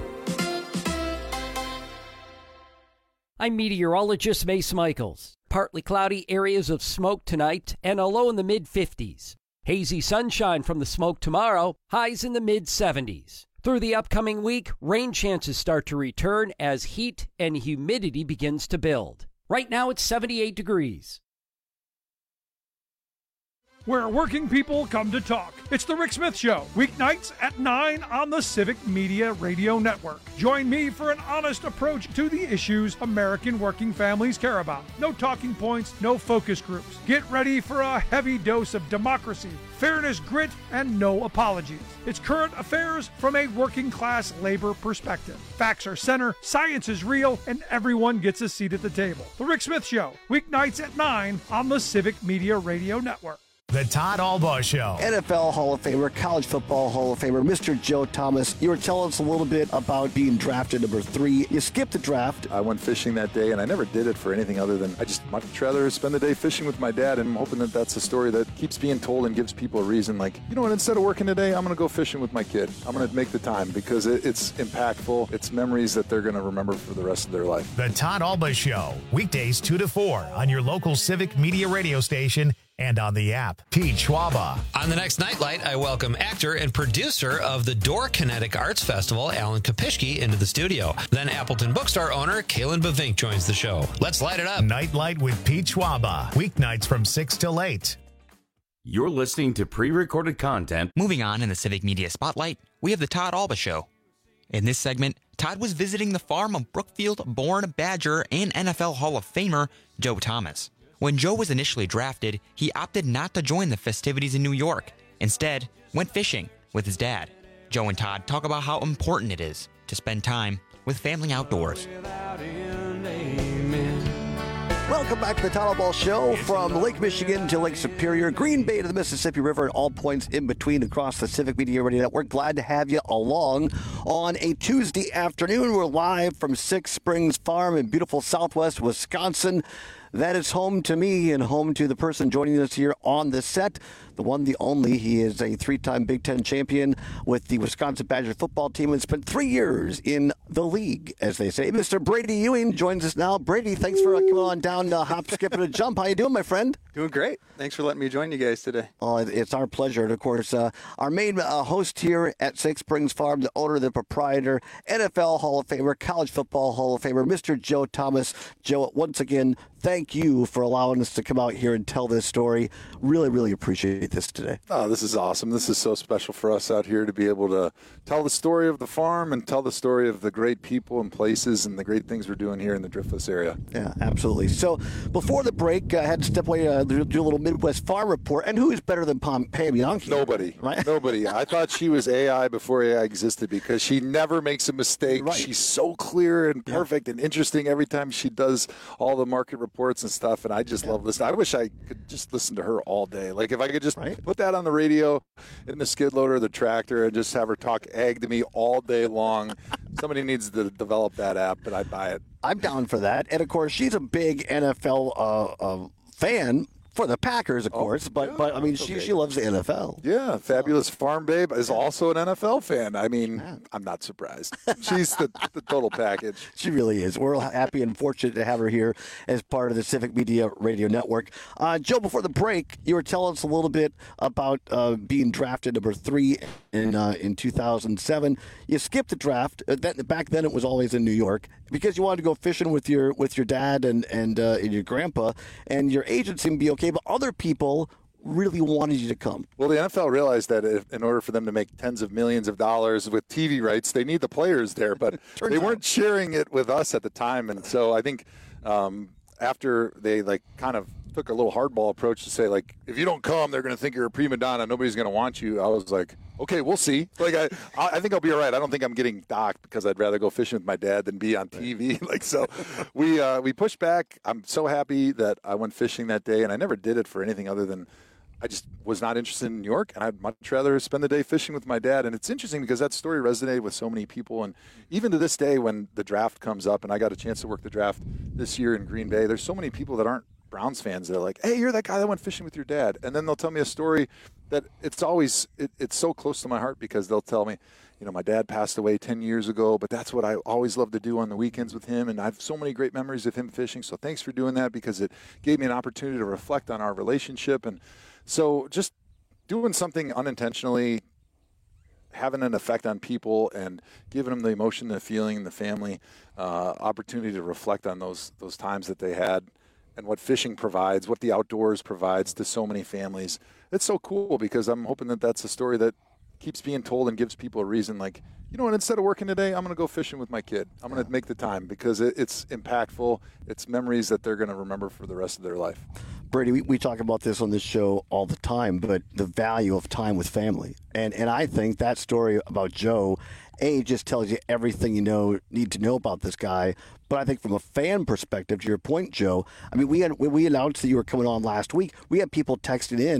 I'm meteorologist Mace Michaels. Partly cloudy areas of smoke tonight and a low in the mid-50s. Hazy sunshine from the smoke tomorrow, highs in the mid-70s. Through the upcoming week, rain chances start to return as heat and humidity begins to build. Right now it's 78 degrees. Where working people come to talk. It's the Rick Smith Show, weeknights at 9 on the Civic Media Radio Network. Join me for an honest approach to the issues American working families care about. No talking points, no focus groups. Get ready for a heavy dose of democracy, fairness, grit, and no apologies. It's current affairs from a working class labor perspective. Facts are center, science is real, and everyone gets a seat at the table. The Rick Smith Show, weeknights at 9 on the Civic Media Radio Network. The Todd Albaugh Show. NFL Hall of Famer, College Football Hall of Famer, Mr. Joe Thomas. You were telling us a little bit about being drafted number 3. You skipped the draft. I went fishing that day, and I never did it for anything other than I just much rather spend the day fishing with my dad, and I'm hoping that that's a story that keeps being told and gives people a reason, like, you know what, instead of working today, I'm going to go fishing with my kid. I'm going to make the time because it's impactful. It's memories that they're going to remember for the rest of their life. The Todd Albaugh Show, weekdays 2 to 4 on your local Civic Media radio station and on the app. Pete Schwaba. On the next Nightlight, I welcome actor and producer of the Door Kinetic Arts Festival, Alan Kopishki, into the studio. Then Appleton Bookstore owner, Kalen Bavink, joins the show. Let's light it up. Nightlight with Pete Schwaba. Weeknights from 6 till 8. You're listening to pre-recorded content. Moving on in the Civic Media Spotlight, we have the Todd Albaugh Show. In this segment, Todd was visiting the farm of Brookfield-born Badger and NFL Hall of Famer Joe Thomas. When Joe was initially drafted, he opted not to join the festivities in New York. Instead, went fishing with his dad. Joe and Todd talk about how important it is to spend time with family outdoors. Welcome back to the Todd Albaugh Show, from Lake Michigan to Lake Superior, Green Bay to the Mississippi River, and all points in between across the Civic Media Radio Network. Glad to have you along on a Tuesday afternoon. We're live from Six Springs Farm in beautiful Southwest Wisconsin. That is home to me and home to the person joining us here on the set, the one, the only. He is a 3-time Big Ten champion with the Wisconsin Badger football team and spent 3 years in the league, as they say. Mr. Brady Ewing joins us now. Brady, thanks for coming on down, hop, skip, and a jump. How you doing, my friend? Doing great. Thanks for letting me join you guys today. Oh, it's our pleasure. And, of course, our main host here at Six Springs Farm, the owner, the proprietor, NFL Hall of Famer, College Football Hall of Famer, Mr. Joe Thomas. Joe, once again, thank you for allowing us to come out here and tell this story. Really, really appreciate this today. Oh, this is awesome. This is so special for us out here to be able to tell the story of the farm and tell the story of the great people and places and the great things we're doing here in the Driftless area. Yeah, absolutely. So before the break, I had to step away to do a little Midwest farm report. And who is better than Pam Bianchi? Nobody. Right? Nobody. I thought she was AI before AI existed because she never makes a mistake. Right. She's so clear and perfect and interesting every time she does all the market reports and stuff. And I just love listening. I wish I could just listen to her all day. Like if I could just put that on the radio in the skid loader, the tractor, and just have her talk ag to me all day long. Somebody needs to develop that app, and I'd buy it. I'm down for that. And, of course, she's a big NFL fan for the Packers, of course. But I mean, she loves the NFL. Yeah, Fabulous Farm Babe is also an NFL fan. I mean, I'm not surprised. She's the total package. She really is. We're happy and fortunate to have her here as part of the Civic Media Radio Network. Joe, before the break, you were telling us a little bit about being drafted number 3 in 2007. You skipped the draft. Back then, it was always in New York because you wanted to go fishing with your dad and your grandpa, and your agent seemed to be okay, but other people really wanted you to come. Well, the NFL realized that in order for them to make tens of millions of dollars with TV rights, they need the players there, but they weren't sharing it with us at the time. And so I think after they kind of took a little hardball approach to say, if you don't come, they're going to think you're a prima donna. Nobody's going to want you. I was like, okay, we'll see. I think I'll be all right. I don't think I'm getting docked because I'd rather go fishing with my dad than be on TV. So we pushed back. I'm so happy that I went fishing that day, and I never did it for anything other than I just was not interested in New York, and I'd much rather spend the day fishing with my dad. And it's interesting because that story resonated with so many people. And even to this day, when the draft comes up, and I got a chance to work the draft this year in Green Bay, there's so many people that aren't Browns fans that are like, hey, you're that guy that went fishing with your dad. And then they'll tell me a story that it's so close to my heart because they'll tell me, my dad passed away 10 years ago, but that's what I always loved to do on the weekends with him. And I have so many great memories of him fishing. So thanks for doing that because it gave me an opportunity to reflect on our relationship. And so just doing something unintentionally, having an effect on people and giving them the emotion, the feeling, the family, opportunity to reflect on those times that they had and what fishing provides, what the outdoors provides to so many families. It's so cool because I'm hoping that that's a story that keeps being told and gives people a reason instead of working today, I'm going to go fishing with my kid. I'm going to make the time because it's impactful. It's memories that they're going to remember for the rest of their life. Brady, we talk about this on this show all the time, but the value of time with family. And I think that story about Joe, just tells you everything you need to know about this guy. But I think from a fan perspective, to your point, Joe, I mean, we announced that you were coming on last week. We had people texting in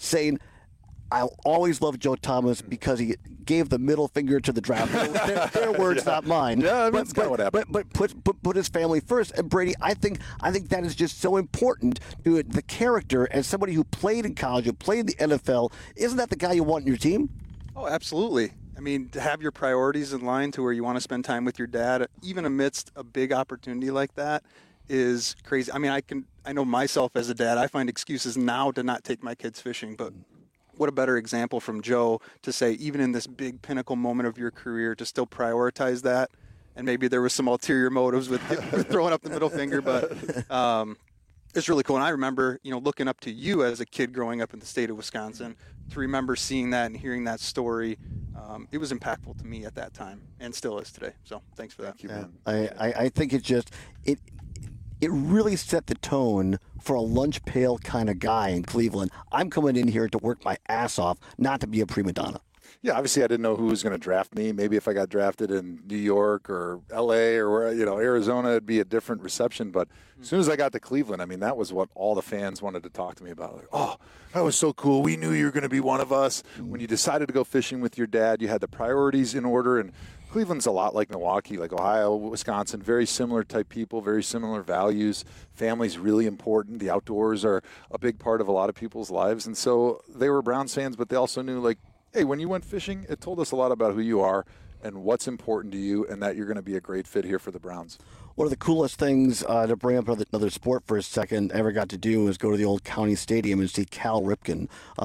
saying, I'll always love Joe Thomas because he gave the middle finger to the draft. Their words, not mine. Yeah, that's kind of what happened. But put his family first. And Brady, I think that is just so important to the character as somebody who played in college, who played in the NFL. Isn't that the guy you want in your team? Oh, absolutely. I mean, to have your priorities in line to where you want to spend time with your dad, even amidst a big opportunity like that, is crazy. I mean, I know myself as a dad, I find excuses now to not take my kids fishing, but what a better example from Joe to say, even in this big pinnacle moment of your career, to still prioritize that. And maybe there was some ulterior motives with throwing up the middle finger, but it's really cool. And I remember, looking up to you as a kid growing up in the state of Wisconsin, to remember seeing that and hearing that story. It was impactful to me at that time and still is today. So thanks for that. Thank you, man. I think it really set the tone for a lunch pail kind of guy in Cleveland. I'm coming in here to work my ass off, not to be a prima donna. Yeah, obviously I didn't know who was going to draft me. Maybe if I got drafted in New York or L.A. or where, Arizona, it'd be a different reception. But as soon as I got to Cleveland, I mean, that was what all the fans wanted to talk to me about. Like, oh, that was so cool. We knew you were going to be one of us. When you decided to go fishing with your dad, you had the priorities in order. And Cleveland's a lot like Milwaukee, like Ohio, Wisconsin, very similar type people, very similar values. Family's really important. The outdoors are a big part of a lot of people's lives. And so they were Browns fans, but they also knew, like, hey, when you went fishing, it told us a lot about who you are and what's important to you and that you're going to be a great fit here for the Browns. One of the coolest things, to bring up another sport for a second, I ever got to do was go to the old county stadium and see Cal Ripken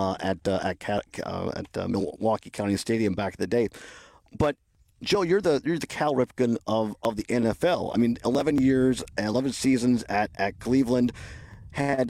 at Milwaukee County Stadium back in the day. But Joe, you're the Cal Ripken of the NFL. I mean, 11 years, 11 seasons at Cleveland, had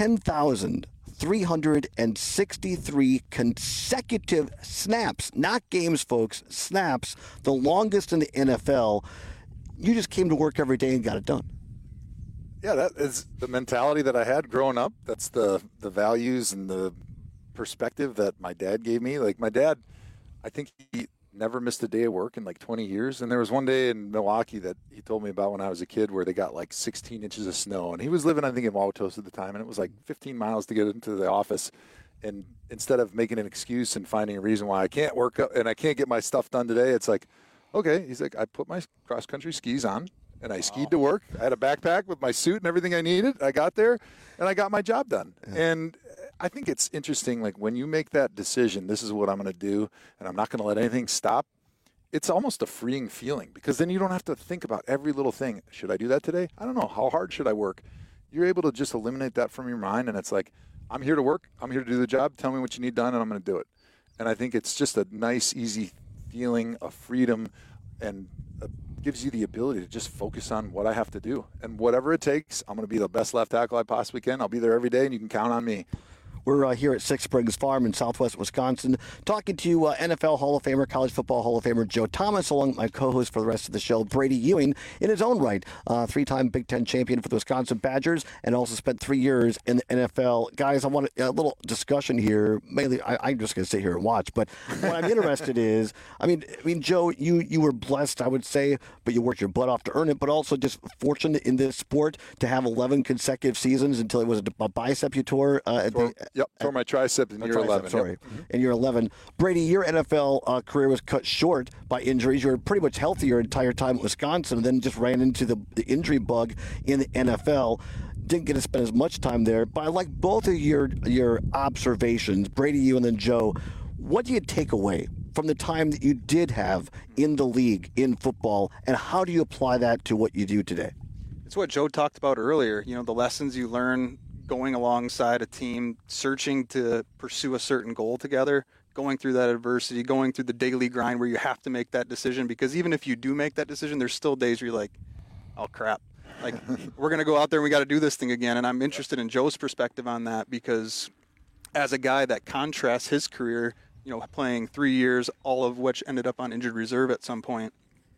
10,363 consecutive snaps, not games, folks, snaps, the longest in the NFL. You just came to work every day and got it done. Yeah, that is the mentality that I had growing up. That's the values and the perspective that my dad gave me. Like, my dad, I think he never missed a day of work in like 20 years. And there was one day in Milwaukee that he told me about when I was a kid where they got like 16 inches of snow. And he was living, I think, in Wauwatosa at the time. And it was like 15 miles to get into the office. And instead of making an excuse and finding a reason why I can't work up and I can't get my stuff done today, it's like, okay. He's like, I put my cross-country skis on and I skied to work. I had a backpack with my suit and everything I needed. I got there and I got my job done. Yeah. And I think it's interesting, like, when you make that decision, this is what I'm going to do, and I'm not going to let anything stop, it's almost a freeing feeling because then you don't have to think about every little thing. Should I do that today? I don't know. How hard should I work? You're able to just eliminate that from your mind, and it's like, I'm here to work. I'm here to do the job. Tell me what you need done, and I'm going to do it. And I think it's just a nice, easy feeling of freedom and gives you the ability to just focus on what I have to do. And whatever it takes, I'm going to be the best left tackle I possibly can. I'll be there every day, and you can count on me. We're here at Six Springs Farm in southwest Wisconsin talking to NFL Hall of Famer, College Football Hall of Famer Joe Thomas, along with my co-host for the rest of the show, Brady Ewing, in his own right, three-time Big Ten champion for the Wisconsin Badgers and also spent 3 years in the NFL. Guys, I want a little discussion here. Mainly, I'm just going to sit here and watch, but what I'm interested is, I mean, Joe, you were blessed, I would say, but you worked your butt off to earn it, but also just fortunate in this sport to have 11 consecutive seasons until it was a bicep you tore tore my tricep in year 11. Sorry, in year 11. Brady, your NFL career was cut short by injuries. You were pretty much healthy your entire time at Wisconsin, and then just ran into the injury bug in the NFL. Didn't get to spend as much time there, but I like both of your observations, Brady, you, and then Joe. What do you take away from the time that you did have in the league in football, and how do you apply that to what you do today? It's what Joe talked about earlier. The lessons you learn going alongside a team, searching to pursue a certain goal together, going through that adversity, going through the daily grind where you have to make that decision, because even if you do make that decision, there's still days where you're like, oh crap, like we're going to go out there and we got to do this thing again. And I'm interested in Joe's perspective on that, because as a guy that contrasts his career, playing 3 years, all of which ended up on injured reserve at some point,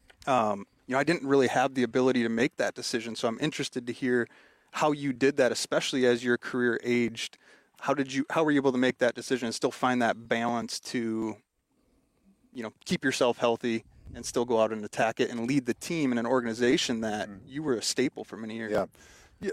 I didn't really have the ability to make that decision. So I'm interested to hear how you did that, especially as your career aged. How were you able to make that decision and still find that balance to, keep yourself healthy and still go out and attack it and lead the team in an organization that you were a staple for many years? Yeah.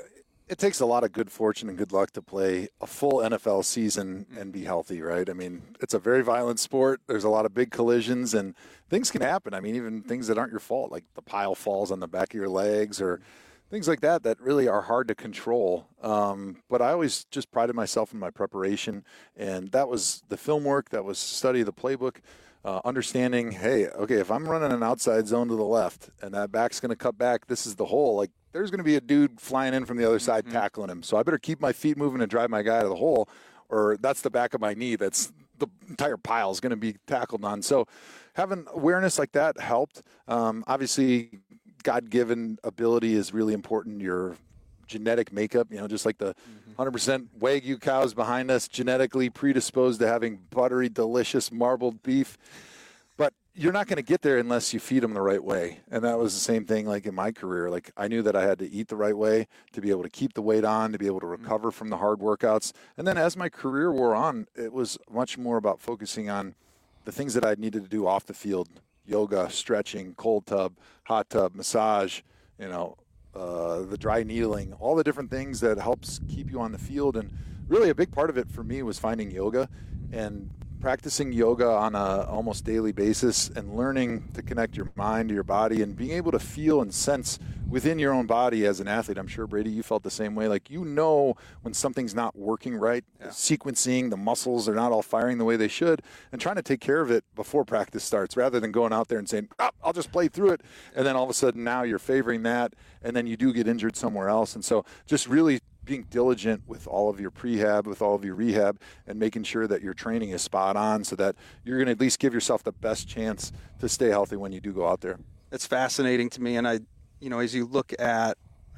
it takes a lot of good fortune and good luck to play a full NFL season and be healthy, right? I mean, it's a very violent sport. There's a lot of big collisions, and things can happen. I mean, even things that aren't your fault, like the pile falls on the back of your legs or things like that really are hard to control. But I always just prided myself in my preparation, and that was the film work, that was study of the playbook, understanding, hey, okay, if I'm running an outside zone to the left and that back's going to cut back, this is the hole. Like, there's going to be a dude flying in from the other side tackling him. So I better keep my feet moving and drive my guy to the hole, or that's the back of my knee. That's the entire pile is going to be tackled on. So having awareness like that helped. Obviously, God-given ability is really important. Your genetic makeup, just like the 100% Wagyu cows behind us, genetically predisposed to having buttery, delicious marbled beef. But you're not going to get there unless you feed them the right way. And that was the same thing like in my career. Like, I knew that I had to eat the right way to be able to keep the weight on, to be able to recover from the hard workouts. And then as my career wore on, it was much more about focusing on the things that I needed to do off the field: yoga, stretching, cold tub, hot tub, massage, the dry needling, all the different things that helps keep you on the field. And really a big part of it for me was finding yoga and practicing yoga on a almost daily basis and learning to connect your mind to your body and being able to feel and sense within your own body as an athlete. I'm sure, Brady, you felt the same way. Like, when something's not working right, sequencing, the muscles are not all firing the way they should, and trying to take care of it before practice starts rather than going out there and saying, I'll just play through it. And then all of a sudden now you're favoring that, and then you do get injured somewhere else. And so just really being diligent with all of your prehab, with all of your rehab, and making sure that your training is spot on so that you're going to at least give yourself the best chance to stay healthy when you do go out there. It's fascinating to me. And as you look at,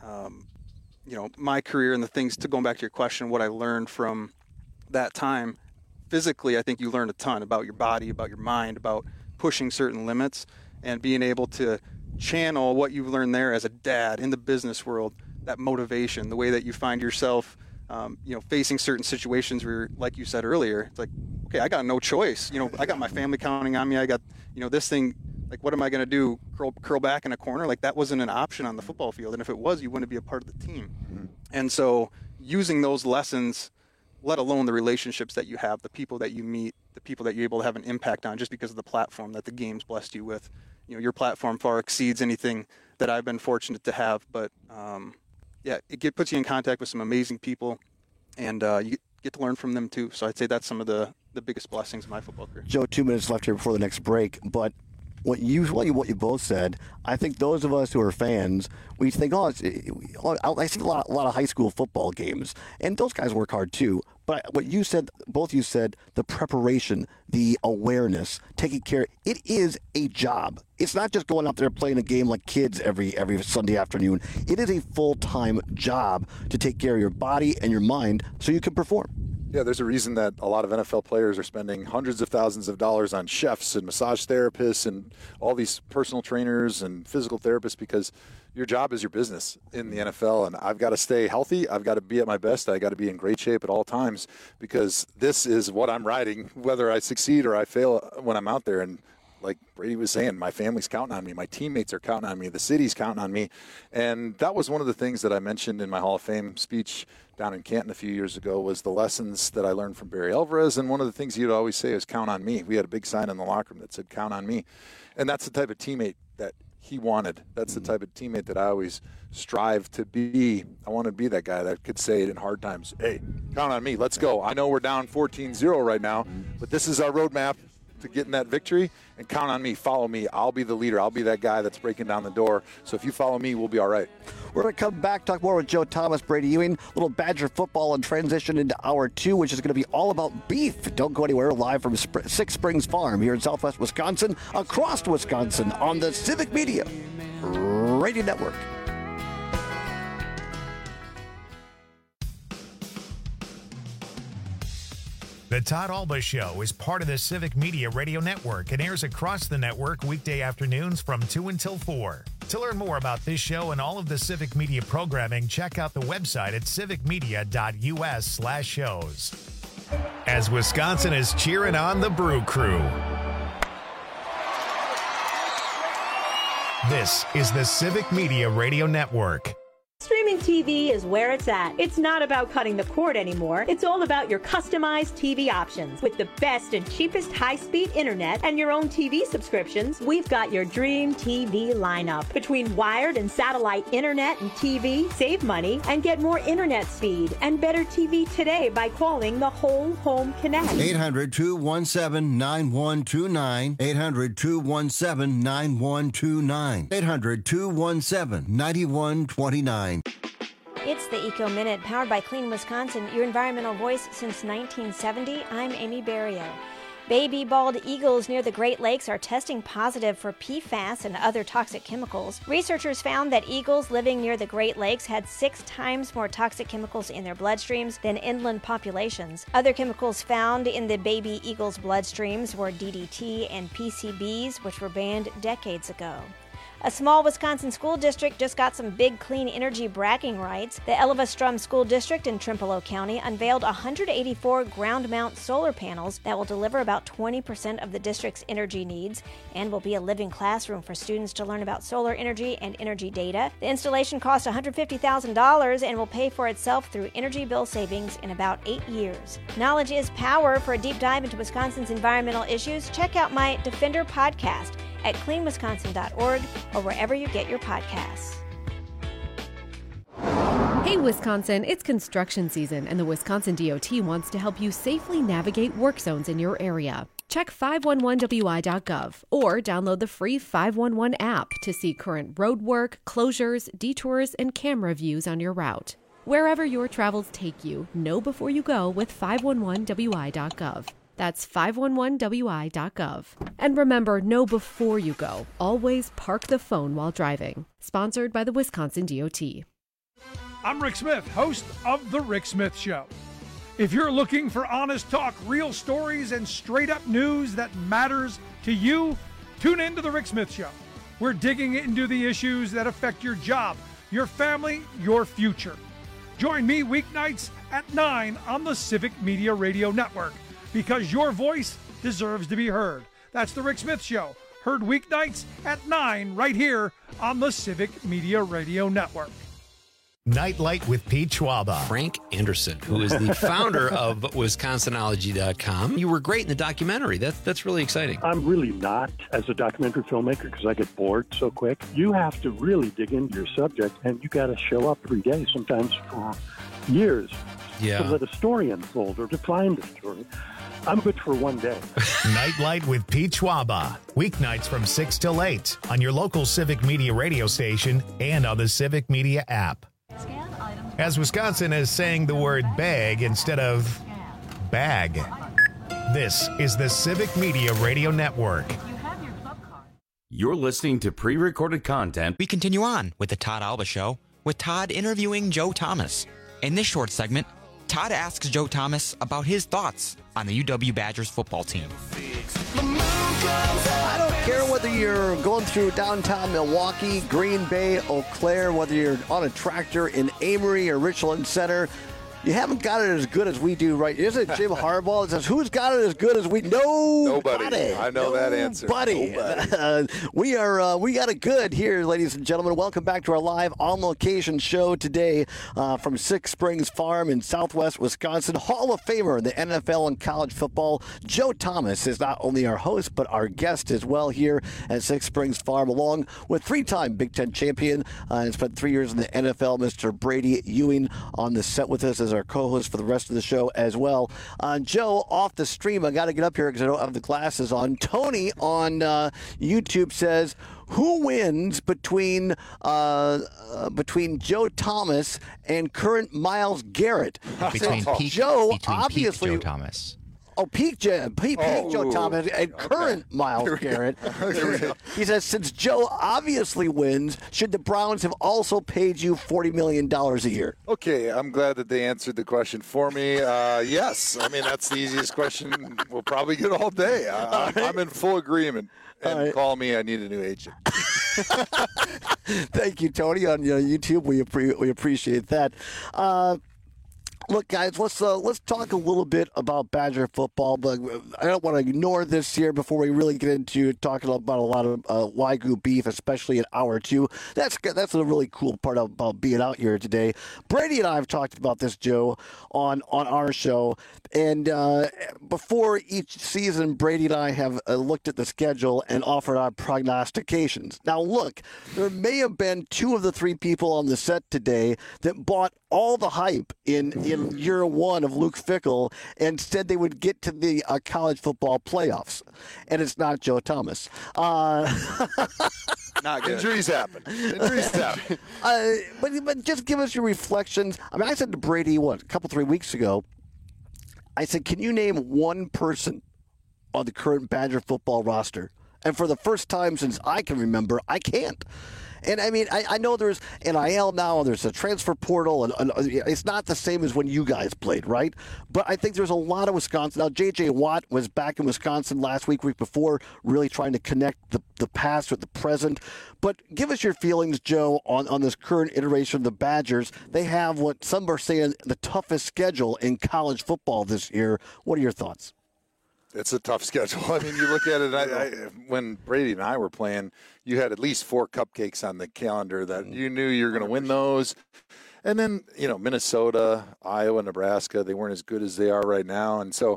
my career and the things, to going back to your question, what I learned from that time, physically, I think you learn a ton about your body, about your mind, about pushing certain limits, and being able to channel what you've learned there as a dad in the business world, that motivation, the way that you find yourself, facing certain situations where, like you said earlier, it's like, okay, I got no choice. I got my family counting on me. I got, this thing, like, what am I going to do? Curl back in a corner? Like, that wasn't an option on the football field. And if it was, you wouldn't be a part of the team. Mm-hmm. And so using those lessons, let alone the relationships that you have, the people that you meet, the people that you're able to have an impact on just because of the platform that the game's blessed you with. Your platform far exceeds anything that I've been fortunate to have. But, it puts you in contact with some amazing people, and you get to learn from them too. So I'd say that's some of the biggest blessings of my football career. Joe, 2 minutes left here before the next break, but what you both said, I think those of us who are fans, we think, I see a lot of high school football games, and those guys work hard too. But what you said, both you said, the preparation, the awareness, taking care, it is a job. It's not just going out there playing a game like kids every Sunday afternoon. It is a full-time job to take care of your body and your mind so you can perform. Yeah, there's a reason that a lot of NFL players are spending hundreds of thousands of dollars on chefs and massage therapists and all these personal trainers and physical therapists, because your job is your business in the NFL. And I've got to stay healthy. I've got to be at my best. I got to be in great shape at all times, because this is what I'm riding, whether I succeed or I fail when I'm out there. And like Brady was saying, my family's counting on me. My teammates are counting on me. The city's counting on me. And that was one of the things that I mentioned in my Hall of Fame speech down in Canton a few years ago, was the lessons that I learned from Barry Alvarez. And one of the things he'd always say is, count on me. We had a big sign in the locker room that said, count on me. And that's the type of teammate that he wanted. That's the type of teammate that I always strive to be. I want to be that guy that could say it in hard times. Hey, count on me. Let's go. I know we're down 14-0 right now, but this is our roadmap to getting that victory, and count on me. Follow me. I'll be the leader. I'll be that guy that's breaking down the door. So if you follow me, we'll be all right. We're going to come back, talk more with Joe Thomas, Brady Ewing, little Badger football, and transition into hour 2, which is going to be all about beef. Don't go anywhere. Live from Six Springs Farm here in Southwest Wisconsin, across Wisconsin, on the Civic Media Radio Network. The Todd Alba Show is part of the Civic Media Radio Network and airs across the network weekday afternoons from 2 until 4. To learn more about this show and all of the Civic Media programming, check out the website at civicmedia.us/shows. As Wisconsin is cheering on the Brew Crew. This is the Civic Media Radio Network. Streaming streaming TV is where it's at. It's not about cutting the cord anymore. It's all about your customized TV options. With the best and cheapest high-speed internet and your own TV subscriptions, we've got your dream TV lineup. Between wired and satellite internet and TV, save money and get more internet speed and better TV today by calling the Whole Home Connect. 800-217-9129. 800-217-9129. 800-217-9129. It's the Eco Minute, powered by Clean Wisconsin, your environmental voice since 1970. I'm Amy Barrio. Baby bald eagles near the Great Lakes are testing positive for PFAS and other toxic chemicals. Researchers found that eagles living near the Great Lakes had 6 times more toxic chemicals in their bloodstreams than inland populations. Other chemicals found in the baby eagles' bloodstreams were DDT and PCBs, which were banned decades ago. A small Wisconsin school district just got some big clean energy bragging rights. The Elva-Strum School District in Trempealeau County unveiled 184 ground-mount solar panels that will deliver about 20% of the district's energy needs and will be a living classroom for students to learn about solar energy and energy data. The installation cost $150,000 and will pay for itself through energy bill savings in about 8 years. Knowledge is power. For a deep dive into Wisconsin's environmental issues, check out my Defender podcast at cleanwisconsin.org or wherever you get your podcasts. Hey Wisconsin, it's construction season and the Wisconsin DOT wants to help you safely navigate work zones in your area. Check 511wi.gov or download the free 511 app to see current road work, closures, detours, and camera views on your route. Wherever your travels take you, know before you go with 511wi.gov. That's 511wi.gov. And remember, know before you go. Always park the phone while driving. Sponsored by the Wisconsin DOT. I'm Rick Smith, host of The Rick Smith Show. If you're looking for honest talk, real stories, and straight-up news that matters to you, tune in to The Rick Smith Show. We're digging into the issues that affect your job, your family, your future. Join me weeknights at 9 on the Civic Media Radio Network, because your voice deserves to be heard. That's The Rick Smith Show, heard weeknights at 9 right here on the Civic Media Radio Network. Nightlight with Pete Schwaba. Frank Anderson, who is the founder of Wisconsinology.com. You were great in the documentary. That's really exciting. I'm really not as a documentary filmmaker because I get bored so quick. You have to really dig into your subject, and you got to show up every day, sometimes for years, to let a story unfold or to find a story. I'm good for one day. Nightlight with Pete Schwaba. Weeknights from 6 till 8 on your local Civic Media radio station and on the Civic Media app. As Wisconsin is saying the word bag instead of bag. This is the Civic Media Radio Network. You're listening to pre-recorded content. We continue on with the Todd Alba Show, with Todd interviewing Joe Thomas. In this short segment, Todd asks Joe Thomas about his thoughts on the UW Badgers football team. I don't care whether you're going through downtown Milwaukee, Green Bay, Eau Claire, whether you're on a tractor in Amory or Richland Center. You haven't got it as good as we do, right? Isn't it Jim Harbaugh that says, who's got it as good as we? Nobody. I know that answer. Nobody. We got it good here, ladies and gentlemen. Welcome back to our live on-location show today from Six Springs Farm in southwest Wisconsin. Hall of Famer in the NFL and college football, Joe Thomas, is not only our host, but our guest as well here at Six Springs Farm, along with 3-time Big Ten champion and spent 3 years in the NFL, Mr. Brady Ewing, on the set with us as our co-host for the rest of the show as well. Joe, off the stream, I got to get up here because I don't have the glasses on. Tony on YouTube says, who wins between Joe Thomas and current Myles Garrett? Between peak Joe Thomas. Oh, peak Joe Thomas and current Myles Garrett. He says, since Joe obviously wins, should the Browns have also paid you $40 million a year? Okay, I'm glad that they answered the question for me. Yes. I mean, that's the easiest question we'll probably get all day. I'm in full agreement. And call me. I need a new agent. Thank you, Tony, on YouTube. We appreciate that. Look, guys, let's talk a little bit about Badger football, but I don't want to ignore this here before we really get into talking about a lot of Wagyu beef, especially in hour 2. That's a really cool part about being out here today. Brady and I have talked about this, Joe, on our show, and before each season, Brady and I have looked at the schedule and offered our prognostications. Now, look, there may have been 2 of the 3 people on the set today that bought all the hype in year 1 of Luke Fickell and said they would get to the college football playoffs. And it's not Joe Thomas. Not good. Injuries happen. But just give us your reflections. I mean, I said to Brady, a couple, 3 weeks ago, I said, can you name one person on the current Badger football roster? And for the first time since I can remember, I can't. And I mean, I know there's NIL now, and there's a transfer portal, and it's not the same as when you guys played, right? But I think there's a lot of Wisconsin. Now, J.J. Watt was back in Wisconsin last week before, really trying to connect the past with the present. But give us your feelings, Joe, on this current iteration of the Badgers. They have what some are saying the toughest schedule in college football this year. What are your thoughts? It's a tough schedule. I mean, you look at it, when Brady and I were playing, you had at least 4 cupcakes on the calendar that you knew you were going to win those. And then, Minnesota, Iowa, Nebraska, they weren't as good as they are right now. And so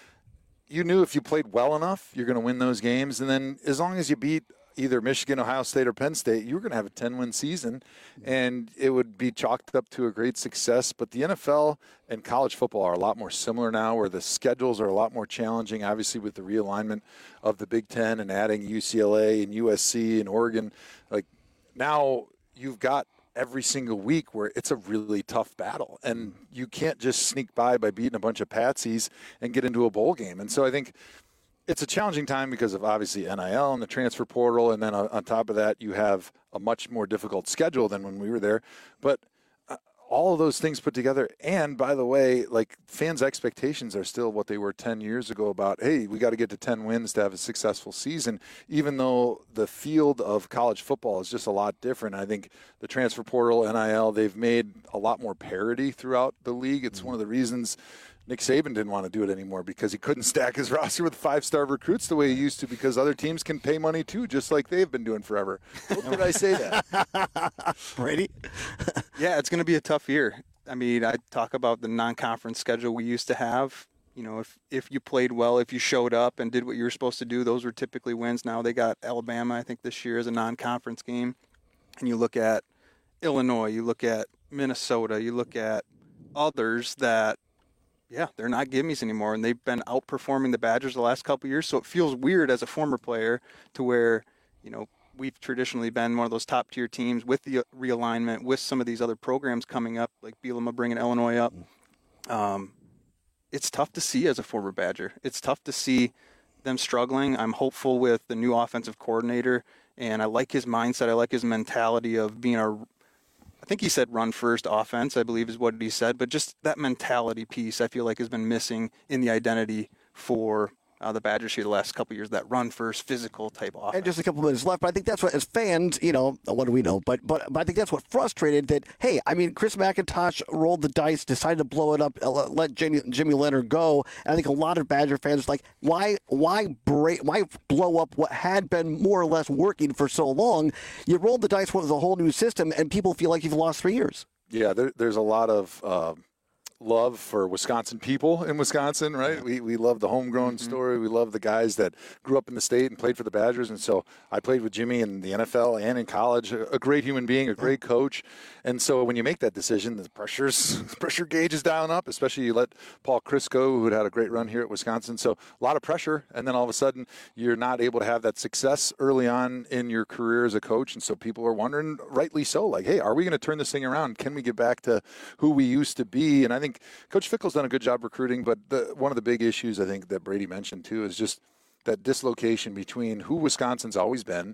you knew if you played well enough, you're going to win those games. And then as long as you beat either Michigan, Ohio State, or Penn State, you were going to have a 10-win season, and it would be chalked up to a great success. But the NFL and college football are a lot more similar now, where the schedules are a lot more challenging, obviously with the realignment of the Big Ten and adding UCLA and USC and Oregon. Like, now you've got every single week where it's a really tough battle, and you can't just sneak by beating a bunch of patsies and get into a bowl game. And so I think it's a challenging time because of obviously NIL and the transfer portal, and then on top of that, you have a much more difficult schedule than when we were there. But all of those things put together, and by the way, like, fans' expectations are still what they were 10 years ago about, hey, we got to get to 10 wins to have a successful season, even though the field of college football is just a lot different. I think the transfer portal, NIL, they've made a lot more parity throughout the league. It's one of the reasons Nick Saban didn't want to do it anymore, because he couldn't stack his roster with 5-star recruits the way he used to, because other teams can pay money too, just like they've been doing forever. How did I say that? Brady? Yeah, it's going to be a tough year. I mean, I talk about the non-conference schedule we used to have. If you played well, if you showed up and did what you were supposed to do, those were typically wins. Now they got Alabama, I think, this year as a non-conference game. And you look at Illinois, you look at Minnesota, you look at others that, yeah, they're not gimmies anymore, and they've been outperforming the Badgers the last couple of years. So it feels weird as a former player to where, we've traditionally been one of those top-tier teams with the realignment, with some of these other programs coming up, like Bielema bringing Illinois up. It's tough to see as a former Badger. It's tough to see them struggling. I'm hopeful with the new offensive coordinator, and I like his mindset. I like his mentality of being I think he said run first offense, I believe is what he said, but just that mentality piece I feel like has been missing in the identity for the Badgers here the last couple of years, that run first physical type offense. And just a couple minutes left, but I think that's what, as fans, what do we know? But I think that's what frustrated that, hey, I mean, Chris McIntosh rolled the dice, decided to blow it up, let Jimmy Leonard go. And I think a lot of Badger fans are like, why blow up what had been more or less working for so long? You rolled the dice with a whole new system, and people feel like you've lost 3 years. Yeah, there's a lot of love for Wisconsin people in Wisconsin, right? Yeah. We love the homegrown story. We love the guys that grew up in the state and played for the Badgers. And so I played with Jimmy in the NFL and in college, a great human being, a great coach. And so when you make that decision, the pressure gauge is dialing up, especially you let Paul Crisco, who had a great run here at Wisconsin. So a lot of pressure. And then all of a sudden you're not able to have that success early on in your career as a coach. And so people are wondering, rightly so, like, hey, are we going to turn this thing around? Can we get back to who we used to be? And I think Coach Fickell's done a good job recruiting, but one of the big issues I think that Brady mentioned too is just that dislocation between who Wisconsin's always been,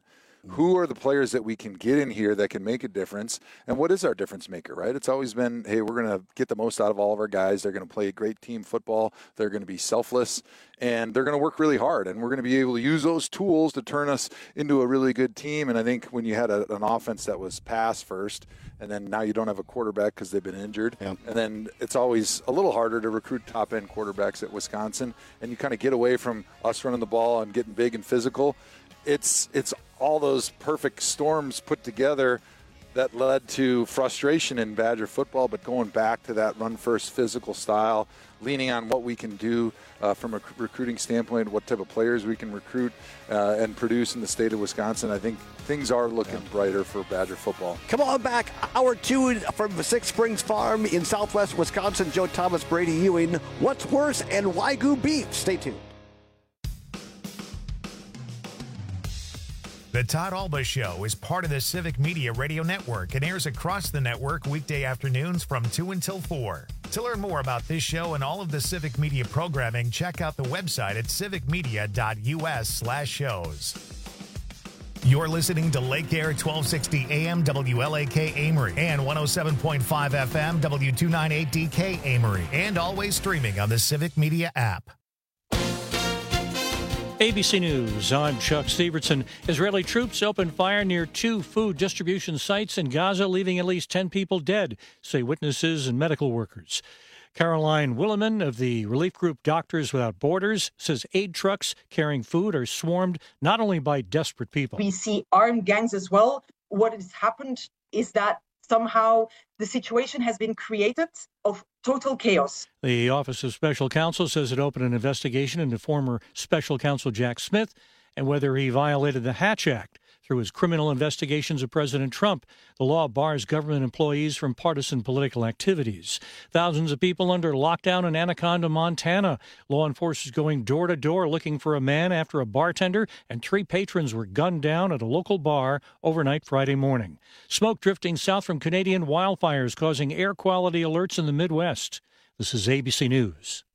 Who are the players that we can get in here that can make a difference? And what is our difference maker, right? It's always been, hey, we're going to get the most out of all of our guys. They're going to play great team football. They're going to be selfless, and they're going to work really hard. And we're going to be able to use those tools to turn us into a really good team. And I think when you had an offense that was pass first, and then now you don't have a quarterback because they've been injured, and then it's always a little harder to recruit top-end quarterbacks at Wisconsin, and you kind of get away from us running the ball and getting big and physical. It's all those perfect storms put together that led to frustration in Badger football, but going back to that run-first physical style, leaning on what we can do from a recruiting standpoint, what type of players we can recruit and produce in the state of Wisconsin, I think things are looking brighter for Badger football. Come on back. Hour 2 from Six Springs Farm in southwest Wisconsin. Joe Thomas, Brady Ewing. What's worse, and Wagyu beef. Stay tuned. The Todd Alba Show is part of the Civic Media Radio Network and airs across the network weekday afternoons from 2 until 4. To learn more about this show and all of the Civic Media programming, check out the website at civicmedia.us/shows. You're listening to Lake Air 1260 AM WLAK Amory and 107.5 FM W298DK Amory, and always streaming on the Civic Media app. ABC News, I'm Chuck Steverson. Israeli troops opened fire near 2 food distribution sites in Gaza, leaving at least 10 people dead, say witnesses and medical workers. Caroline Williman of the relief group Doctors Without Borders says aid trucks carrying food are swarmed not only by desperate people. We see armed gangs as well. What has happened is that somehow the situation has been created of total chaos. The Office of Special Counsel says it opened an investigation into former Special Counsel Jack Smith and whether he violated the Hatch Act. Through his criminal investigations of President Trump, the law bars government employees from partisan political activities. Thousands of people under lockdown in Anaconda, Montana. Law enforcement going door to door looking for a man after a bartender and 3 patrons were gunned down at a local bar overnight Friday morning. Smoke drifting south from Canadian wildfires causing air quality alerts in the Midwest. This is ABC News.